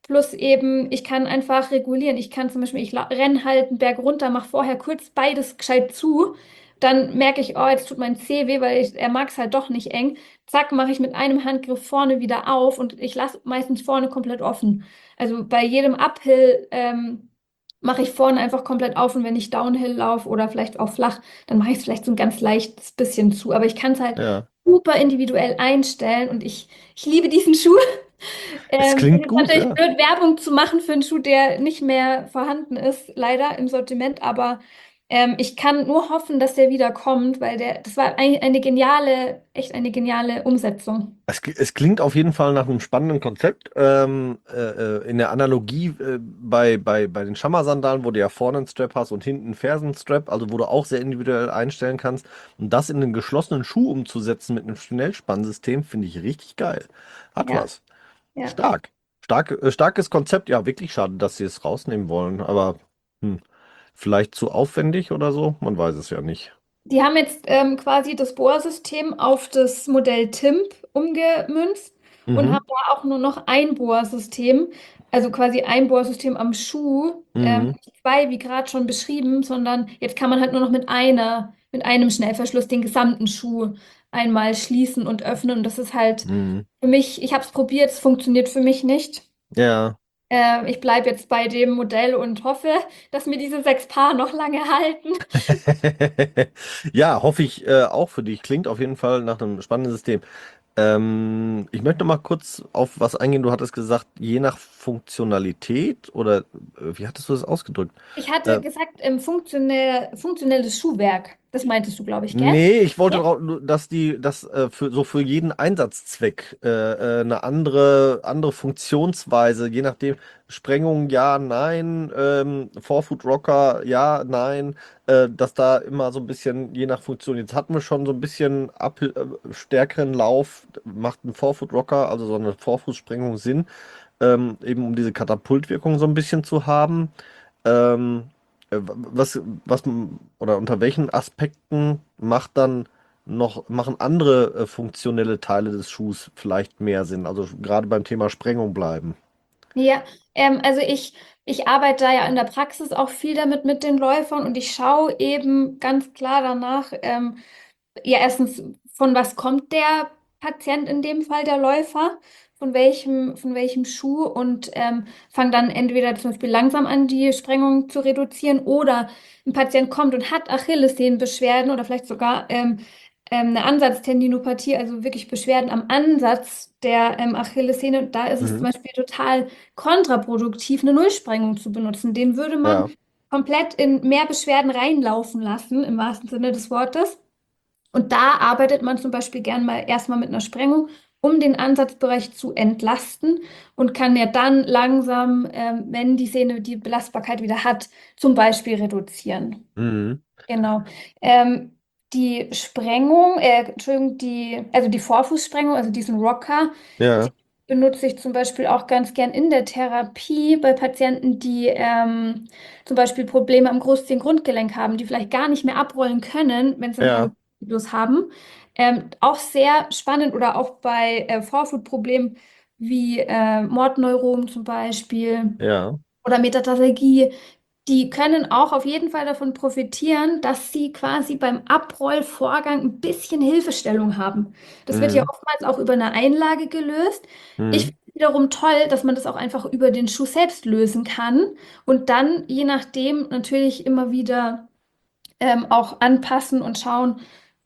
Plus eben, ich kann einfach regulieren. Ich kann zum Beispiel, ich renne halt einen Berg runter, mache vorher kurz beides gescheit zu. Dann merke ich, oh, jetzt tut mein Zeh weh, weil ich, er mag es halt doch nicht eng. Zack, mache ich mit einem Handgriff vorne wieder auf und ich lasse meistens vorne komplett offen. Also bei jedem Uphill ähm, mache ich vorne einfach komplett auf und wenn ich Downhill laufe oder vielleicht auch flach, dann mache ich es vielleicht so ein ganz leichtes bisschen zu. Aber ich kann es halt Ja. super individuell einstellen und ich, ich liebe diesen Schuh. Es Ähm, es klingt ist gut, natürlich ja. blöd, Werbung zu machen für einen Schuh, der nicht mehr vorhanden ist, leider im Sortiment, aber ähm, ich kann nur hoffen, dass der wieder kommt, weil der, das war eigentlich eine geniale, echt eine geniale Umsetzung. Es, es klingt auf jeden Fall nach einem spannenden Konzept. Ähm, äh, äh, in der Analogie äh, bei, bei, bei den Schammer-Sandalen, wo du ja vorne einen Strap hast und hinten einen Fersenstrap, also wo du auch sehr individuell einstellen kannst. Und das in einen geschlossenen Schuh umzusetzen mit einem Schnellspannsystem, finde ich richtig geil. Hat Ja, was. ja. Stark. Stark, äh, starkes Konzept. Ja, wirklich schade, dass sie es rausnehmen wollen. Aber hm, vielleicht zu aufwendig oder so? Man weiß es ja nicht. Die haben jetzt ähm, quasi das Bohrsystem auf das Modell Timp umgemünzt und Mhm. haben da auch nur noch ein Bohrsystem, also quasi ein Bohrsystem am Schuh, ähm, Mhm. nicht zwei, wie gerade schon beschrieben, sondern jetzt kann man halt nur noch mit einer, mit einem Schnellverschluss den gesamten Schuh einmal schließen und öffnen. Und das ist halt Mhm. für mich, ich habe es probiert, es funktioniert für mich nicht. Ja. Äh, ich bleibe jetzt bei dem Modell und hoffe, dass mir diese sechs Paar noch lange halten. Ja, hoffe ich äh, auch für dich. Klingt auf jeden Fall nach einem spannenden System. Ähm, ich möchte noch mal kurz auf was eingehen. Du hattest gesagt, je nach Funktionalität oder äh, wie hattest du das ausgedrückt? Ich hatte Äh, gesagt, ähm, funktionell, funktionelles Schuhwerk. Das meintest du, glaube ich, gell? Nee, ich wollte, Ja. drau- nur, dass die, dass äh, für so für jeden Einsatzzweck äh, äh, eine andere, andere Funktionsweise, je nachdem, Sprengung, ja, nein, ähm, Forefoot Rocker, ja, nein, äh, dass da immer so ein bisschen, je nach Funktion, jetzt hatten wir schon so ein bisschen ab, äh, stärkeren Lauf, macht ein Forefoot Rocker, also so eine Vorfußsprengung Sinn, ähm, eben um diese Katapultwirkung so ein bisschen zu haben. Ähm, äh, was, was, oder unter welchen Aspekten macht dann noch, machen andere äh, funktionelle Teile des Schuhs vielleicht mehr Sinn? Also gerade beim Thema Sprengung bleiben. Ja, ähm, also ich, ich arbeite da ja in der Praxis auch viel damit mit den Läufern und ich schaue eben ganz klar danach, ähm, ja, erstens, von was kommt der Patient in dem Fall, der Läufer? Von welchem, von welchem Schuh? Und ähm, fange dann entweder zum Beispiel langsam an, die Sprengung zu reduzieren, oder ein Patient kommt und hat Achillessehnenbeschwerden oder vielleicht sogar ähm, ähm, eine Ansatztendinopathie, also wirklich Beschwerden am Ansatz der ähm, Achillessehne. Und da ist es zum Mhm. Beispiel total kontraproduktiv, eine Nullsprengung zu benutzen. Den würde man Ja. komplett in mehr Beschwerden reinlaufen lassen, im wahrsten Sinne des Wortes. Und da arbeitet man zum Beispiel gern mal erstmal mit einer Sprengung, um den Ansatzbereich zu entlasten und kann ja dann langsam, ähm, wenn die Sehne die Belastbarkeit wieder hat, zum Beispiel reduzieren. Mhm. Genau. Ähm, die Sprengung, äh, Entschuldigung, die, also die Vorfußsprengung, also diesen Rocker, die Ja. benutze ich zum Beispiel auch ganz gern in der Therapie bei Patienten, die ähm, zum Beispiel Probleme am Großzehengrundgelenk haben, die vielleicht gar nicht mehr abrollen können, wenn sie einen Ja. Halbblus haben. Ähm, auch sehr spannend oder auch bei äh, Vorfutproblemen wie äh, Mordneuronen zum Beispiel Ja. oder Metatarsalgie, die können auch auf jeden Fall davon profitieren, dass sie quasi beim Abrollvorgang ein bisschen Hilfestellung haben. Das wird ja Mhm. oftmals auch über eine Einlage gelöst. Ich Mhm. finde es wiederum toll, dass man das auch einfach über den Schuh selbst lösen kann und dann je nachdem natürlich immer wieder ähm, auch anpassen und schauen,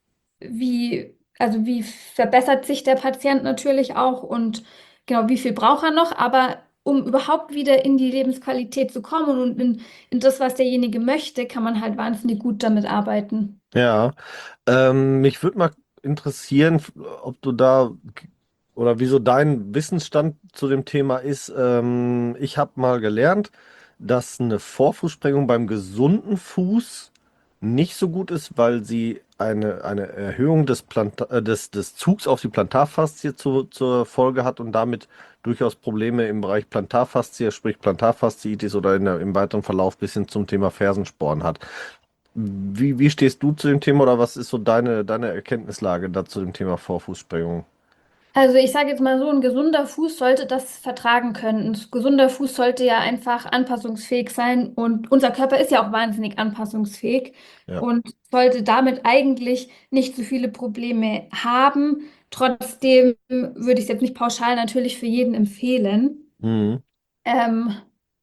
wie, also wie verbessert sich der Patient natürlich auch und genau, wie viel braucht er noch, aber um überhaupt wieder in die Lebensqualität zu kommen und in, in das, was derjenige möchte, kann man halt wahnsinnig gut damit arbeiten. Ja. Ähm, mich würde mal interessieren, f- ob du da oder wieso dein Wissensstand zu dem Thema ist. Ähm, ich habe mal gelernt, dass eine Vorfußsprengung beim gesunden Fuß nicht so gut ist, weil sie eine, eine Erhöhung des, Planta äh, des, des Zugs auf die Plantarfaszie zu, zur Folge hat und damit durchaus Probleme im Bereich Plantarfaszie, sprich Plantarfasziitis oder in der, im weiteren Verlauf bis hin zum Thema Fersensporn hat. Wie, wie stehst du zu dem Thema oder was ist so deine, deine Erkenntnislage da zu dem Thema Vorfußsprengung? Also ich sage jetzt mal so, ein gesunder Fuß sollte das vertragen können. Ein gesunder Fuß sollte ja einfach anpassungsfähig sein und unser Körper ist ja auch wahnsinnig anpassungsfähig Ja. und sollte damit eigentlich nicht so viele Probleme haben. Trotzdem würde ich es jetzt nicht pauschal natürlich für jeden empfehlen. Mhm. Ähm,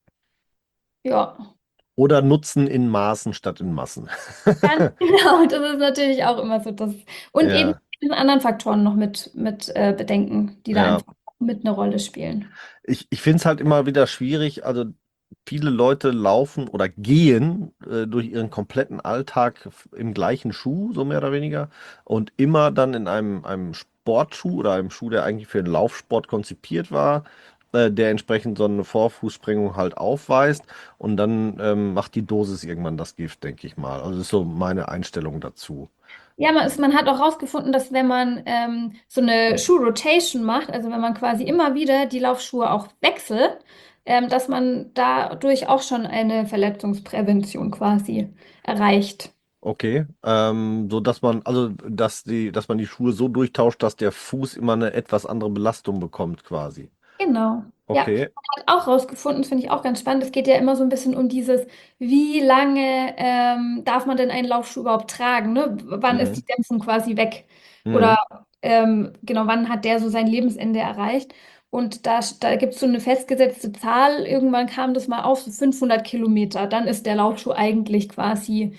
ja, Oder Nutzen in Maßen statt in Massen. ganz genau. Das ist natürlich auch immer so das. Und eben Ja, die anderen Faktoren noch mit, mit äh, bedenken, die da ja. einfach mit eine Rolle spielen. Ich, ich finde es halt immer wieder schwierig. Also viele Leute laufen oder gehen äh, durch ihren kompletten Alltag f- im gleichen Schuh, so mehr oder weniger, und immer dann in einem, einem Sportschuh oder einem Schuh, der eigentlich für den Laufsport konzipiert war, äh, der entsprechend so eine Vorfußsprengung halt aufweist. Und dann ähm, macht die Dosis irgendwann das Gift, denke ich mal. Also das ist so meine Einstellung dazu. Ja, man, ist, man hat auch herausgefunden, dass wenn man ähm, so eine Shoe-Rotation macht, also wenn man quasi immer wieder die Laufschuhe auch wechselt, ähm, dass man dadurch auch schon eine Verletzungsprävention quasi erreicht. Okay, ähm, so dass man, also dass die, dass man die Schuhe so durchtauscht, dass der Fuß immer eine etwas andere Belastung bekommt, quasi. Genau. Ja, Okay. hat auch rausgefunden, das finde ich auch ganz spannend. Es geht ja immer so ein bisschen um dieses, wie lange ähm, darf man denn einen Laufschuh überhaupt tragen, ne? W- Wann ist Mhm. die Dämpfung quasi weg? Mhm. Oder ähm, genau, wann hat der so sein Lebensende erreicht? Und da, da gibt es so eine festgesetzte Zahl. Irgendwann kam das mal auf, so fünfhundert Kilometer. Dann ist der Laufschuh eigentlich quasi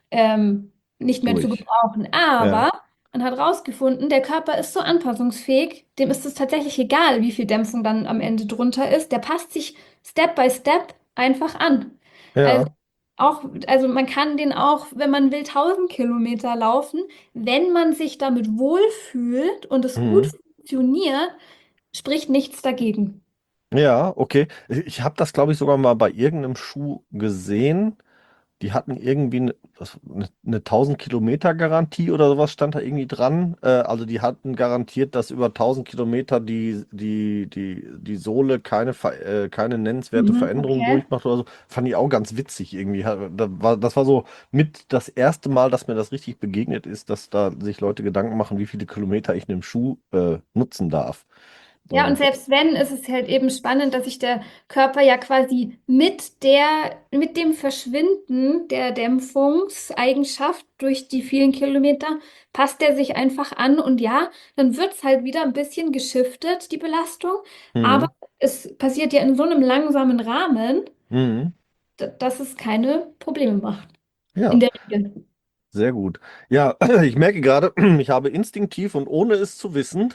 ähm, nicht mehr zu Durch. gebrauchen. Ja. Aber man hat herausgefunden, der Körper ist so anpassungsfähig, dem ist es tatsächlich egal, wie viel Dämpfung dann am Ende drunter ist. Der passt sich Step by Step einfach an. Also Ja. auch, also man kann den auch, wenn man will, tausend Kilometer laufen. Wenn man sich damit wohlfühlt und es gut Mhm. funktioniert, spricht nichts dagegen. Ja, okay. Ich habe das, glaube ich, sogar mal bei irgendeinem Schuh gesehen. Die hatten irgendwie eine, was, eine, eine tausend Kilometer Garantie oder sowas stand da irgendwie dran. Äh, also die hatten garantiert, dass über tausend Kilometer die, die, die, die Sohle keine, Ver- äh, keine nennenswerte Mhm, Veränderung okay. durchmacht oder so. Fand ich auch ganz witzig irgendwie. Ha- Da war, das war so mit das erste Mal, dass mir das richtig begegnet ist, dass da sich Leute Gedanken machen, wie viele Kilometer ich in einem Schuh äh, nutzen darf. Ja, und Und selbst wenn, ist es halt eben spannend, dass sich der Körper ja quasi mit der, mit dem Verschwinden der Dämpfungseigenschaft durch die vielen Kilometer, passt er sich einfach an und ja, dann wird es halt wieder ein bisschen geschiftet, die Belastung, aber mhm. es passiert ja in so einem langsamen Rahmen, Mhm. d- dass es keine Probleme macht. In Ja. der Regel. Sehr gut. Ja, ich merke gerade, ich habe instinktiv und ohne es zu wissen,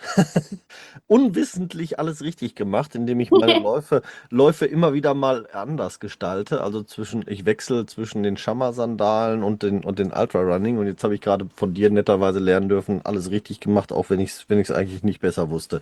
unwissentlich alles richtig gemacht, indem ich meine Läufe, Läufe immer wieder mal anders gestalte. Also zwischen, ich wechsle zwischen den Shammer-Sandalen und den, und den Ultra-Running. Und jetzt habe ich gerade von dir netterweise lernen dürfen, alles richtig gemacht, auch wenn ich es, wenn ich es eigentlich nicht besser wusste.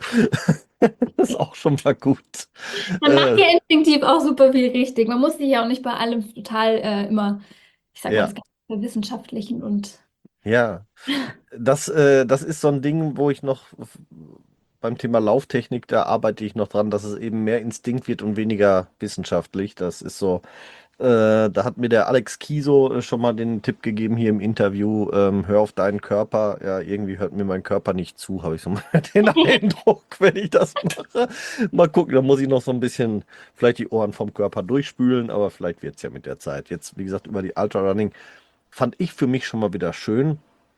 Das ist auch schon mal gut. Man macht Äh, ja instinktiv auch super viel richtig. Man muss sich ja auch nicht bei allem total äh, immer, ich sag mal, ja, das ganze Verwissenschaftlichen und ja. Das, äh, das ist so ein Ding, wo ich noch f- beim Thema Lauftechnik, da arbeite ich noch dran, dass es eben mehr Instinkt wird und weniger wissenschaftlich. Das ist so, äh, da hat mir der Alex Kiso äh, schon mal den Tipp gegeben hier im Interview, ähm, hör auf deinen Körper. Ja, irgendwie hört mir mein Körper nicht zu, habe ich so mal den Eindruck, wenn ich das mache. Mal gucken, da muss ich noch so ein bisschen vielleicht die Ohren vom Körper durchspülen, aber vielleicht wird es ja mit der Zeit. Jetzt, wie gesagt, über die Ultra Running fand ich für mich schon mal wieder schön.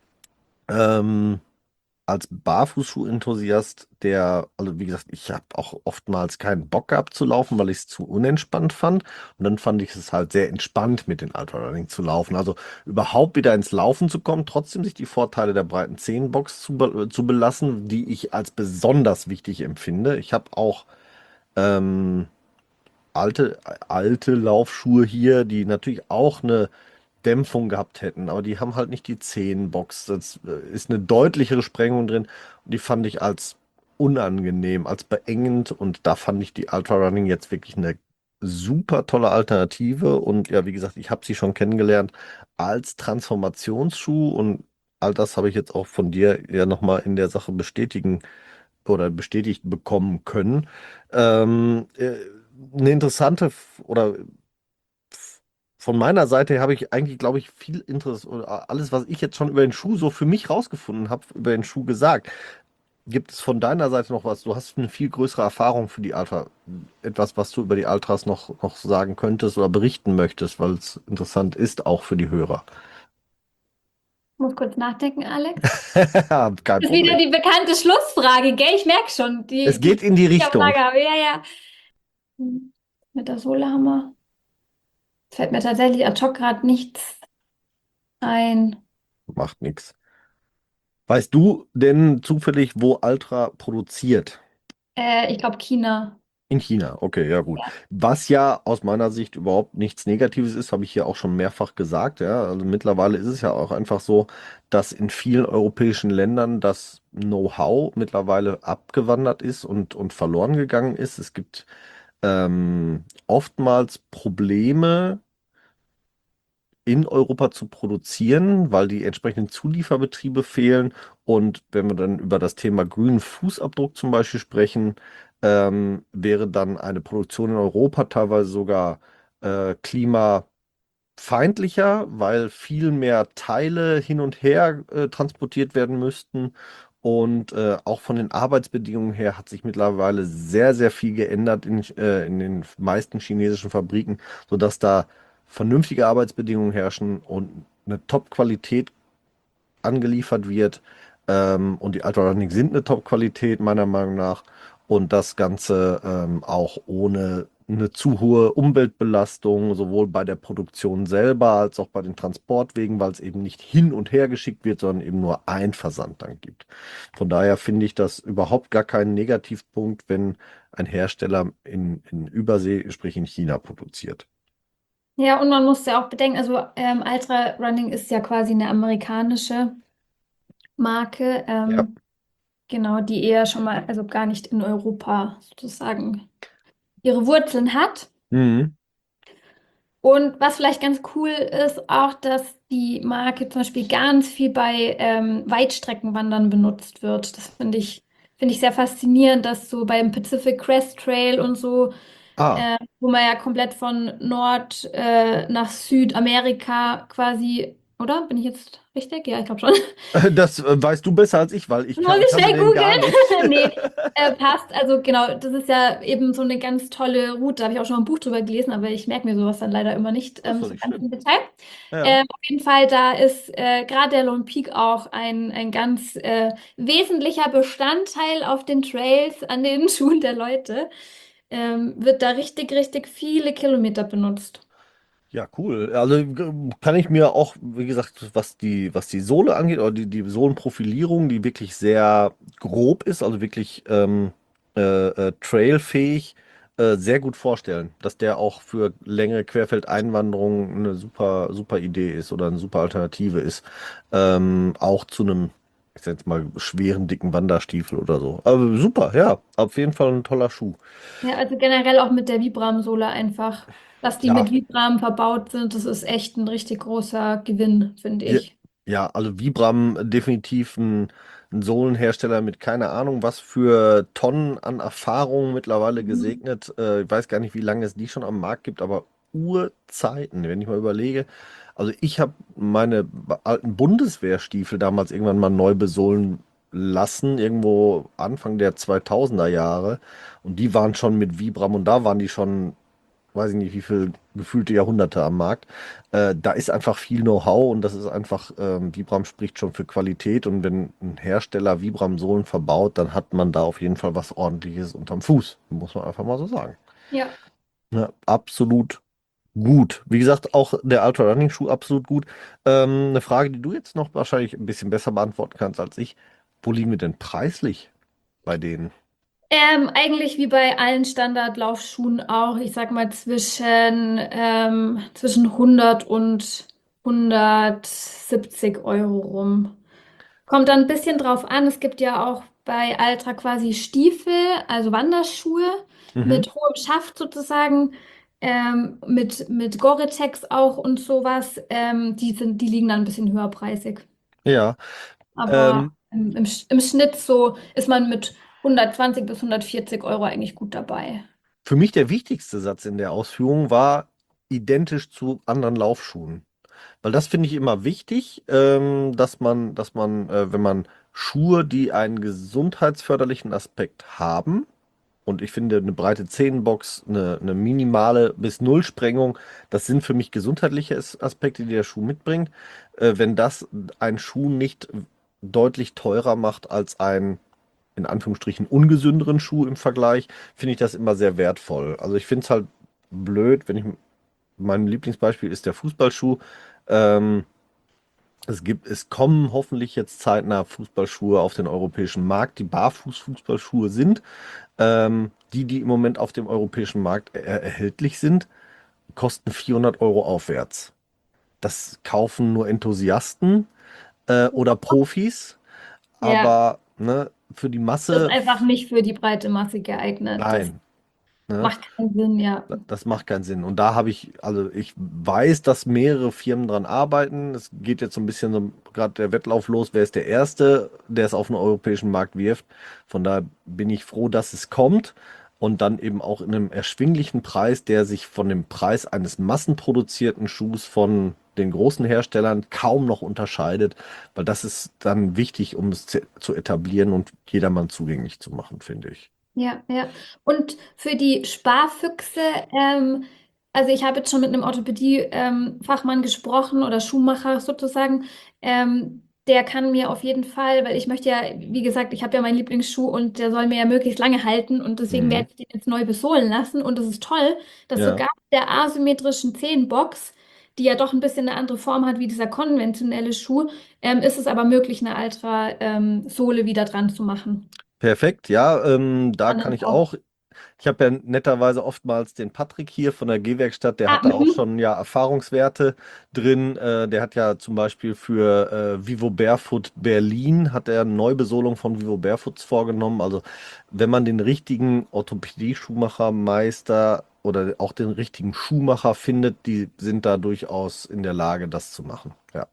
Ähm, als Barfußschuh-Enthusiast, der, also wie gesagt, ich habe auch oftmals keinen Bock gehabt zu laufen, weil ich es zu unentspannt fand. Und dann fand ich es halt sehr entspannt, mit den Ultrarunning zu laufen. Also überhaupt wieder ins Laufen zu kommen, trotzdem sich die Vorteile der breiten Zehenbox zu, be zu belassen, die ich als besonders wichtig empfinde. Ich habe auch ähm, alte, alte Laufschuhe hier, die natürlich auch eine Dämpfung gehabt hätten, aber die haben halt nicht die Zehenbox. Das äh, ist eine deutlichere Sprengung drin und die fand ich als unangenehm, als beengend und da fand ich die Ultra Running jetzt wirklich eine super tolle Alternative und ja, wie gesagt, ich habe sie schon kennengelernt als Transformationsschuh und all das habe ich jetzt auch von dir ja nochmal in der Sache bestätigen oder bestätigt bekommen können. Ähm, äh, eine interessante f- oder von meiner Seite habe ich eigentlich, glaube ich, viel Interesse oder alles, was ich jetzt schon über den Schuh so für mich rausgefunden habe, über den Schuh gesagt. Gibt es von deiner Seite noch was? Du hast eine viel größere Erfahrung für die Ultra. Etwas, was du über die Ultras noch, noch sagen könntest oder berichten möchtest, weil es interessant ist, auch für die Hörer. Ich muss kurz nachdenken, Alex. Kein Das ist wieder Problem. die bekannte Schlussfrage, gell? Ich merke schon, Es die, die geht in die ich auf Richtung. Lager habe. Ja, ja. Hm, Mit der Sohle haben wir. Es fällt mir tatsächlich ad hoc gerade nichts ein. Macht nichts. Weißt du denn zufällig, wo Ultra produziert? Äh, ich glaube China. In China, okay, ja gut. Was ja aus meiner Sicht überhaupt nichts Negatives ist, habe ich hier auch schon mehrfach gesagt. Ja, also mittlerweile ist es ja auch einfach so, dass in vielen europäischen Ländern das Know-how mittlerweile abgewandert ist und, und verloren gegangen ist. Es gibt ähm, oftmals Probleme in Europa zu produzieren, weil die entsprechenden Zulieferbetriebe fehlen. Und wenn wir dann über das Thema grünen Fußabdruck zum Beispiel sprechen, ähm, wäre dann eine Produktion in Europa teilweise sogar äh, klimafeindlicher, weil viel mehr Teile hin und her äh, transportiert werden müssten. Und äh, auch von den Arbeitsbedingungen her hat sich mittlerweile sehr, sehr viel geändert in, äh, in den meisten chinesischen Fabriken, sodass da vernünftige Arbeitsbedingungen herrschen und eine Top-Qualität angeliefert wird. Ähm, und die Ultra Running sind eine Top-Qualität, meiner Meinung nach. Und das Ganze ähm, auch ohne eine zu hohe Umweltbelastung, sowohl bei der Produktion selber als auch bei den Transportwegen, weil es eben nicht hin und her geschickt wird, sondern eben nur ein Versand dann gibt. Von daher finde ich das überhaupt gar keinen Negativpunkt, wenn ein Hersteller in, in Übersee, sprich in China, produziert. Ja, und man muss ja auch bedenken, also ähm, Ultra Running ist ja quasi eine amerikanische Marke, Ja. ähm, genau, die eher schon mal, also gar nicht in Europa sozusagen ihre Wurzeln hat. Mhm. Und was vielleicht ganz cool ist, auch, dass die Marke zum Beispiel ganz viel bei ähm, Weitstreckenwandern benutzt wird. Das finde ich, finde ich sehr faszinierend, dass so beim Pacific Crest Trail und so, Ah, äh, wo man ja komplett von Nord äh, nach Südamerika quasi, oder? Bin ich jetzt richtig? Ja, ich glaube schon. das äh, weißt du besser als ich, weil ich, Muss kan ich kannte schnell den gar nicht. googeln? Nee, äh, passt. Also genau, das ist ja eben so eine ganz tolle Route. Da habe ich auch schon mal ein Buch drüber gelesen, aber ich merke mir sowas dann leider immer nicht Das ist ähm, doch so nicht ganz schlimm. im Detail. Ja. Ähm, auf jeden Fall, da ist äh, gerade der Lone Peak auch ein, ein ganz äh, wesentlicher Bestandteil auf den Trails, an den Schuhen der Leute. Ähm, wird da richtig, richtig viele Kilometer benutzt. Ja, cool. Also g- kann ich mir auch, wie gesagt, was die, was die Sohle angeht, oder die, die Sohlenprofilierung, die wirklich sehr grob ist, also wirklich ähm, äh, äh, trailfähig, äh, sehr gut vorstellen, dass der auch für längere Querfeldeinwanderung eine super, super Idee ist oder eine super Alternative ist. Ähm, auch zu einem, ich sag jetzt mal, schweren, dicken Wanderstiefel oder so. Aber super, ja, auf jeden Fall ein toller Schuh. Ja, also generell auch mit der Vibram-Sohle einfach. Dass die Ja, mit Vibram verbaut sind, das ist echt ein richtig großer Gewinn, finde Ja, ich. ja, also Vibram definitiv ein, ein Sohlenhersteller mit keine Ahnung, was für Tonnen an Erfahrung mittlerweile Mhm. gesegnet. Äh, ich weiß gar nicht, wie lange es die schon am Markt gibt, aber Urzeiten, wenn ich mal überlege. Also ich habe meine alten Bundeswehrstiefel damals irgendwann mal neu besohlen lassen, irgendwo Anfang der zweitausender Jahre. Und die waren schon mit Vibram und da waren die schon, weiß ich nicht, wie viel gefühlte Jahrhunderte am Markt. Äh, da ist einfach viel Know-how und das ist einfach, ähm, Vibram spricht schon für Qualität und wenn ein Hersteller Vibram-Sohlen verbaut, dann hat man da auf jeden Fall was Ordentliches unterm Fuß, muss man einfach mal so sagen. Ja. Ja, absolut gut. Wie gesagt, auch der Ultra Running Schuh absolut gut. Ähm, eine Frage, die du jetzt noch wahrscheinlich ein bisschen besser beantworten kannst als ich. Wo liegen wir denn preislich bei denen? Ähm, eigentlich wie bei allen Standardlaufschuhen auch, ich sag mal zwischen, ähm, zwischen hundert und hundertsiebzig Euro rum. Kommt dann ein bisschen drauf an. Es gibt ja auch bei Altra quasi Stiefel, also Wanderschuhe Mhm. mit hohem Schaft sozusagen, ähm, mit, mit Gore-Tex auch und sowas. Ähm, die sind, die liegen dann ein bisschen höherpreisig. Ja. Aber Ähm, im, im, Sch- im Schnitt so ist man mit hundertzwanzig bis hundertvierzig Euro eigentlich gut dabei. Für mich der wichtigste Satz in der Ausführung war identisch zu anderen Laufschuhen. Weil das finde ich immer wichtig, ähm, dass man, dass man, äh, wenn man Schuhe, die einen gesundheitsförderlichen Aspekt haben. Und ich finde, eine breite Zehenbox, eine, eine minimale bis Null Sprengung, das sind für mich gesundheitliche As- Aspekte, die der Schuh mitbringt. Äh, wenn das einen Schuh nicht deutlich teurer macht als ein, in Anführungsstrichen, ungesünderen Schuh im Vergleich, finde ich das immer sehr wertvoll. Also ich finde es halt blöd, wenn ich, mein Lieblingsbeispiel ist der Fußballschuh. Ähm, es gibt, es kommen hoffentlich jetzt zeitnah Fußballschuhe auf den europäischen Markt, die Barfuß-Fußballschuhe sind. Ähm, die, die im Moment auf dem europäischen Markt er erhältlich sind, kosten vierhundert Euro aufwärts. Das kaufen nur Enthusiasten äh, oder Profis, Ja, aber ne, für die das ist Masse, einfach nicht für die breite Masse geeignet. Das nein. Ne? macht keinen Sinn, ja. Das macht keinen Sinn. Und da habe ich, also ich weiß, dass mehrere Firmen dran arbeiten. Es geht jetzt so ein bisschen so gerade der Wettlauf los, wer ist der Erste, der es auf den europäischen Markt wirft. Von daher bin ich froh, dass es kommt und dann eben auch in einem erschwinglichen Preis, der sich von dem Preis eines massenproduzierten Schuhs von den großen Herstellern kaum noch unterscheidet, weil das ist dann wichtig, um es zu zu etablieren und jedermann zugänglich zu machen, finde ich. Ja, ja. Und für die Sparfüchse, ähm, also ich habe jetzt schon mit einem Orthopädie-Fachmann gesprochen oder Schuhmacher sozusagen. Ähm, der kann mir auf jeden Fall, weil ich möchte ja, wie gesagt, ich habe ja meinen Lieblingsschuh und der soll mir ja möglichst lange halten und deswegen Mhm. werde ich den jetzt neu besohlen lassen. Und es ist toll, dass Ja. sogar mit der asymmetrischen Zehenbox, die ja doch ein bisschen eine andere Form hat wie dieser konventionelle Schuh, ähm, ist es aber möglich, eine Ultra, ähm, Sohle wieder dran zu machen. Perfekt, ja, ähm, da Und kann dann ich auch. auch. Ich habe ja netterweise oftmals den Patrick hier von der Gehwerkstatt, der Ah, hat da auch mhm. schon ja Erfahrungswerte drin. Äh, der hat ja zum Beispiel für äh, Vivo Barefoot Berlin hat er eine Neubesohlung von Vivo Barefoots vorgenommen. Also wenn man den richtigen Orthopädie-Schuhmachermeister oder auch den richtigen Schuhmacher findet, die sind da durchaus in der Lage, das zu machen. Ja.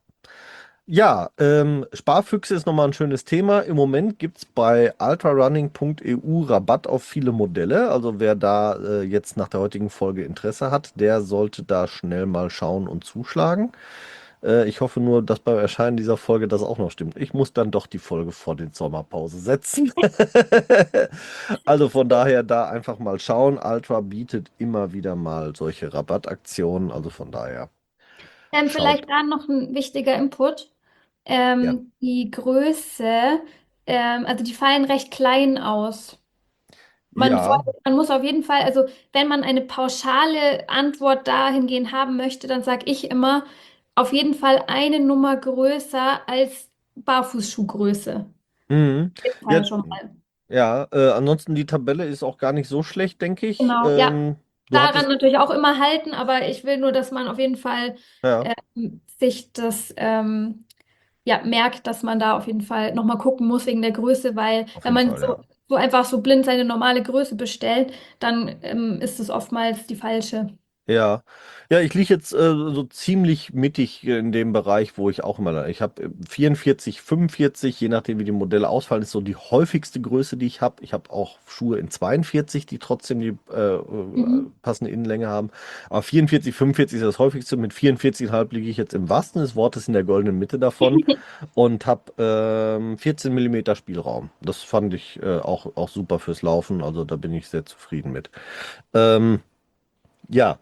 Ja, ähm, Sparfüchse ist nochmal ein schönes Thema. Im Moment gibt es bei ultrarunning punkt e u Rabatt auf viele Modelle. Also wer da äh, jetzt nach der heutigen Folge Interesse hat, der sollte da schnell mal schauen und zuschlagen. Äh, ich hoffe nur, dass beim Erscheinen dieser Folge das auch noch stimmt. Ich muss dann doch die Folge vor den Sommerpause setzen. Also von daher da einfach mal schauen. Ultra bietet immer wieder mal solche Rabattaktionen. Also von daher Ähm, schaut. vielleicht da noch ein wichtiger Input. Ja. Ähm, die Größe, ähm, also die fallen recht klein aus. Man Ja. sollte, man muss auf jeden Fall, also wenn man eine pauschale Antwort dahingehend haben möchte, dann sage ich immer, auf jeden Fall eine Nummer größer als Barfußschuhgröße. Mhm. Auf jeden Ja, Fall schon mal. ja, äh, ansonsten die Tabelle ist auch gar nicht so schlecht, denke ich. Genau, ja. Ähm, du Daran hattest, natürlich auch immer halten, aber ich will nur, dass man auf jeden Fall ja, ähm, sich das ähm, ja, merkt, dass man da auf jeden Fall nochmal gucken muss wegen der Größe, weil auf wenn jeden man Fall, so, ja. so einfach so blind seine normale Größe bestellt, dann ähm, ist es oftmals die falsche. Ja, ja, ich liege jetzt äh, so ziemlich mittig in dem Bereich, wo ich auch immer, ich habe vierundvierzig, fünfundvierzig, je nachdem wie die Modelle ausfallen, ist so die häufigste Größe, die ich habe. Ich habe auch Schuhe in zweiundvierzig, die trotzdem die äh, äh, Mhm. passende Innenlänge haben. Aber vierundvierzig, fünfundvierzig ist das häufigste. Mit vierundvierzig Komma fünf liege ich jetzt im wahrsten des Wortes in der goldenen Mitte davon und habe ähm, vierzehn Millimeter Spielraum. Das fand ich äh, auch, auch super fürs Laufen, also da bin ich sehr zufrieden mit. Ähm, ja.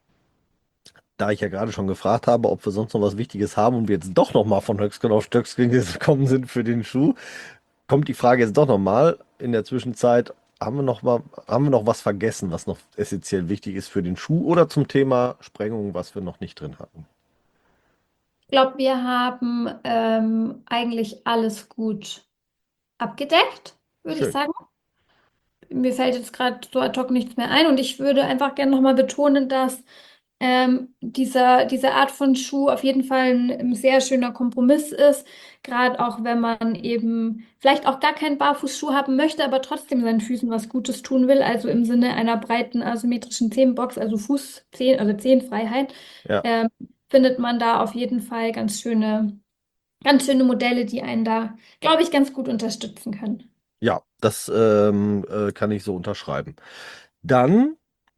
Da ich ja gerade schon gefragt habe, ob wir sonst noch was Wichtiges haben und wir jetzt doch noch mal von Höchstgen auf Stöcksken gekommen sind für den Schuh, kommt die Frage jetzt doch noch mal. In der Zwischenzeit haben wir noch mal, haben wir noch was vergessen, was noch essentiell wichtig ist für den Schuh oder zum Thema Sprengung, was wir noch nicht drin hatten? Ich glaube, wir haben ähm, eigentlich alles gut abgedeckt, würde ich Schön. sagen. Mir fällt jetzt gerade so ad hoc nichts mehr ein und ich würde einfach gerne nochmal betonen, dass ähm, dieser, diese Art von Schuh auf jeden Fall ein, ein sehr schöner Kompromiss ist, gerade auch wenn man eben vielleicht auch gar keinen Barfußschuh haben möchte, aber trotzdem seinen Füßen was Gutes tun will, also im Sinne einer breiten asymmetrischen Zehenbox, also Fußzehen, also Zehenfreiheit, Ja. ähm, findet man da auf jeden Fall ganz schöne, ganz schöne Modelle, die einen da, glaube ich, ganz gut unterstützen können. Ja, das ähm, äh, kann ich so unterschreiben. Dann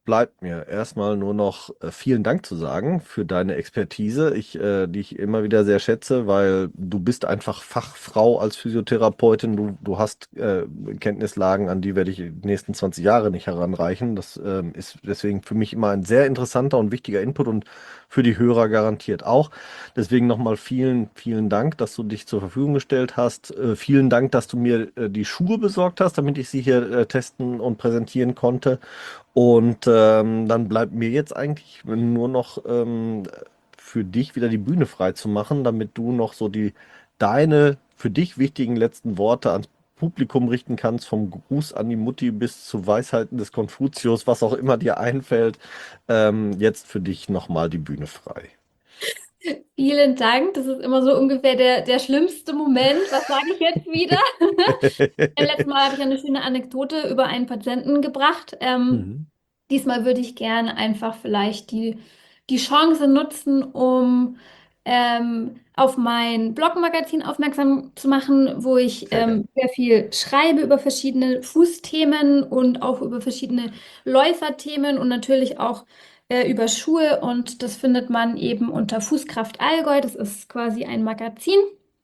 bleibt mir erstmal nur noch äh, vielen Dank zu sagen für deine Expertise, ich, äh, die ich immer wieder sehr schätze, weil du bist einfach Fachfrau als Physiotherapeutin. Du, du hast äh, Kenntnislagen, an die werde ich die nächsten zwanzig Jahre nicht heranreichen. Das ähm, ist deswegen für mich immer ein sehr interessanter und wichtiger Input und für die Hörer garantiert auch. Deswegen nochmal vielen, vielen Dank, dass du dich zur Verfügung gestellt hast. Äh, vielen Dank, dass du mir äh, die Schuhe besorgt hast, damit ich sie hier äh, testen und präsentieren konnte. Und ähm, dann bleibt mir jetzt eigentlich nur noch ähm, für dich wieder die Bühne frei zu machen, damit du noch so die deine für dich wichtigen letzten Worte ans Publikum richten kannst, vom Gruß an die Mutti bis zu Weisheiten des Konfuzius, was auch immer dir einfällt. Ähm, jetzt für dich nochmal die Bühne frei. Vielen Dank. Das ist immer so ungefähr der, der schlimmste Moment. Was sage ich jetzt wieder? Beim letzten Mal habe ich eine schöne Anekdote über einen Patienten gebracht. Ähm, Mhm. diesmal würde ich gerne einfach vielleicht die, die Chance nutzen, um ähm, auf mein Blogmagazin aufmerksam zu machen, wo ich Sehr gern. ähm, sehr viel schreibe über verschiedene Fußthemen und auch über verschiedene Läuferthemen und natürlich auch äh, über Schuhe. Und das findet man eben unter Fußkraft Allgäu. Das ist quasi ein Magazin.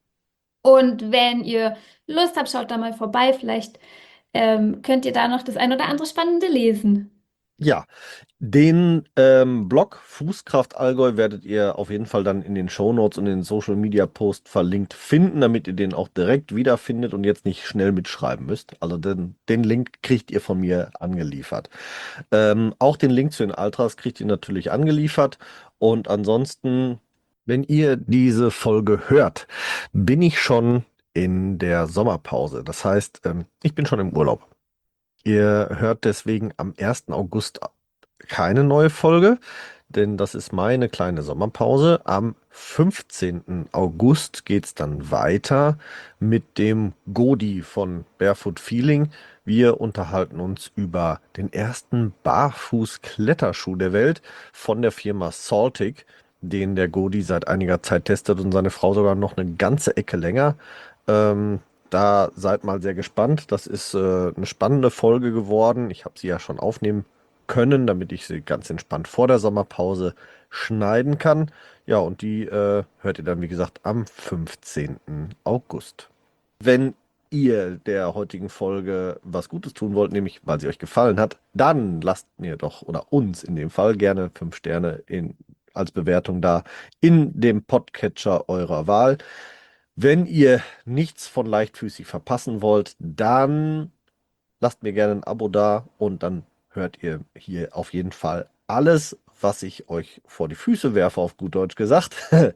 Und wenn ihr Lust habt, schaut da mal vorbei. Vielleicht ähm, könnt ihr da noch das ein oder andere Spannende lesen. Ja, den ähm, Blog Fußkraft Allgäu werdet ihr auf jeden Fall dann in den Shownotes und in den Social Media Post verlinkt finden, damit ihr den auch direkt wiederfindet und jetzt nicht schnell mitschreiben müsst. Also den, den Link kriegt ihr von mir angeliefert. Ähm, auch den Link zu den Ultras kriegt ihr natürlich angeliefert. Und ansonsten, wenn ihr diese Folge hört, bin ich schon in der Sommerpause. Das heißt, ähm, ich bin schon im Urlaub. Ihr hört deswegen am ersten August keine neue Folge, denn das ist meine kleine Sommerpause. Am fünfzehnten August geht es dann weiter mit dem Godi von Barefoot Feeling. Wir unterhalten uns über den ersten Barfuß-Kletterschuh der Welt von der Firma Saltic, den der Godi seit einiger Zeit testet und seine Frau sogar noch eine ganze Ecke länger. Ähm, Da seid mal sehr gespannt. Das ist äh, eine spannende Folge geworden. Ich habe sie ja schon aufnehmen können, damit ich sie ganz entspannt vor der Sommerpause schneiden kann. Ja, und die äh, hört ihr dann, wie gesagt, am fünfzehnten August. Wenn ihr der heutigen Folge was Gutes tun wollt, nämlich weil sie euch gefallen hat, dann lasst mir doch oder uns in dem Fall gerne fünf Sterne in, als Bewertung da in dem Podcatcher eurer Wahl. Wenn ihr nichts von leichtfüßig verpassen wollt, dann lasst mir gerne ein Abo da und dann hört ihr hier auf jeden Fall alles, was ich euch vor die Füße werfe, auf gut Deutsch gesagt.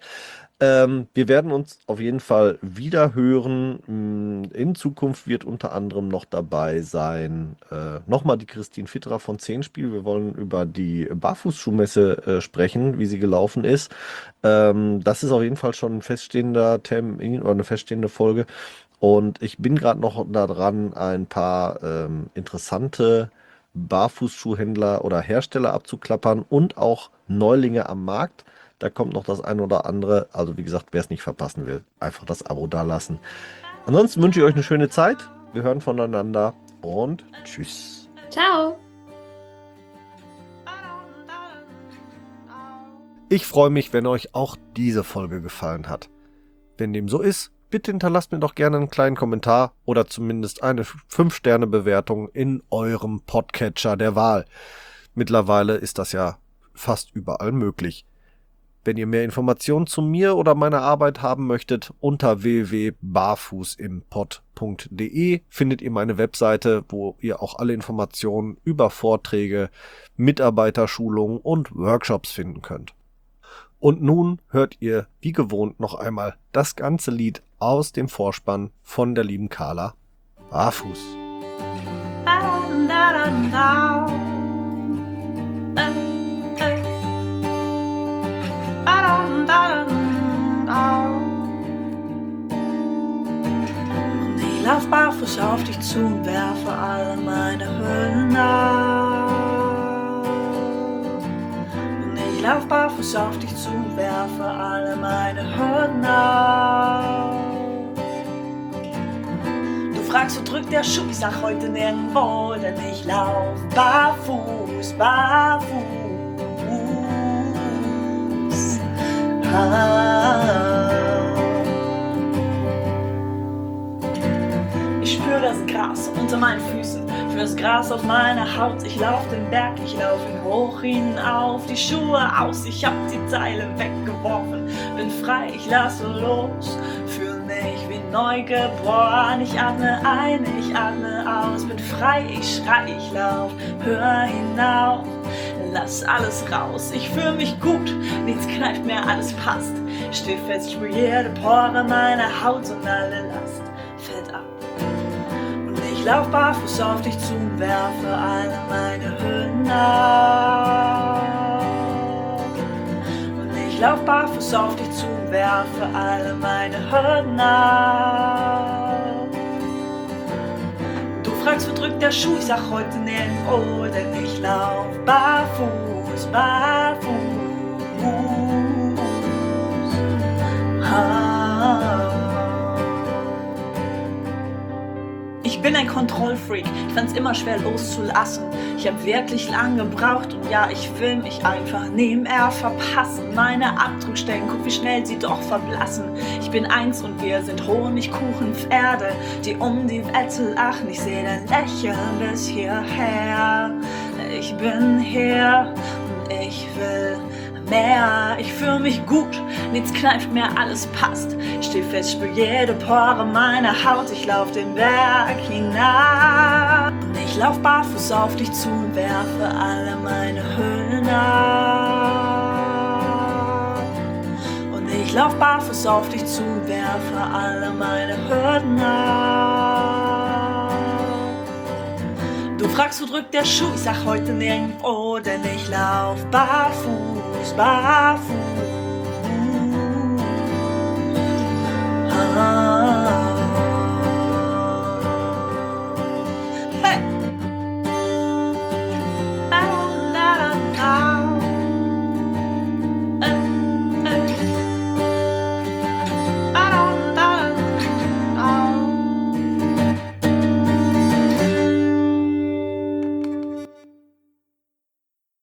Ähm, wir werden uns auf jeden Fall wieder hören. Mm, In Zukunft wird unter anderem noch dabei sein, äh, nochmal die Christine Fitterer von Zehnspiel. Wir wollen über die Barfußschuhmesse äh, sprechen, wie sie gelaufen ist. Ähm, das ist auf jeden Fall schon ein feststehender Termin oder eine feststehende Folge. Und ich bin gerade noch daran, ein paar ähm, interessante Barfußschuhhändler oder Hersteller abzuklappern und auch Neulinge am Markt. Da kommt noch das ein oder andere. Also wie gesagt, wer es nicht verpassen will, einfach das Abo dalassen. Ansonsten wünsche ich euch eine schöne Zeit. Wir hören voneinander und tschüss. Ciao! Ich freue mich, wenn euch auch diese Folge gefallen hat. Wenn dem so ist, bitte hinterlasst mir doch gerne einen kleinen Kommentar oder zumindest eine fünf Sterne Bewertung in eurem Podcatcher der Wahl. Mittlerweile ist das ja fast überall möglich. Wenn ihr mehr Informationen zu mir oder meiner Arbeit haben möchtet, unter w w w punkt barfußimpod punkt de findet ihr meine Webseite, wo ihr auch alle Informationen über Vorträge, Mitarbeiterschulungen und Workshops finden könnt. Und nun hört ihr wie gewohnt noch einmal das ganze Lied aus dem Vorspann von der lieben Carla. Barfuß. Und ich lauf barfuß auf dich zu und werfe alle meine Hüllen ab. Und ich lauf barfuß auf dich zu und werfe alle meine Hürden ab. Du fragst, wo drückt der Schuh? Ich sag heute nirgendwo, denn ich lauf barfuß, barfuß. Ah. Ich spür das Gras unter meinen Füßen, für das Gras auf meiner Haut. Ich lauf den Berg, ich lauf ihn hoch hinauf, die Schuhe aus, ich hab die Teile weggeworfen. Bin frei, ich lasse los, fühl mich wie neugeboren. Ich atme ein, ich atme aus, bin frei, ich schrei, ich lauf, hör hinauf. Lass alles raus, ich fühl mich gut, nichts kneift mehr, alles passt. Steh fest, spür jede Pore meiner Haut und alle Last fällt ab. Und ich lauf barfuß auf dich zu und werfe alle meine Hüllen ab. Und ich lauf barfuß auf dich zu und werfe alle meine Hürden ab. Du fragst, wo drückt der Schuh? Ich sag heute nirgendwo, denn ich lauf barfuß, barfuß. Ah. Ich bin ein Kontrollfreak, ich fand's immer schwer loszulassen. Ich hab wirklich lang gebraucht und ja, ich will mich einfach nie mehr verpassen. Meine Abdruckstellen, guck wie schnell sie doch verblassen. Ich bin eins und wir sind Honigkuchenpferde, die um die Welt lachen. Ich seh dein Lächeln bis hierher. Ich bin hier und ich will mehr. Ich fühl mich gut, nichts kneift mehr, alles passt. Steh fest, spür jede Pore meiner Haut. Ich lauf den Berg hinab. Und ich lauf barfuß auf dich zu und werfe alle meine Hüllen ab. Und ich lauf barfuß auf dich zu und werfe alle meine Hürden ab. Du fragst, wo drückt der Schuh? Ich sag heute nirgendwo, denn ich lauf barfuß, barfuß.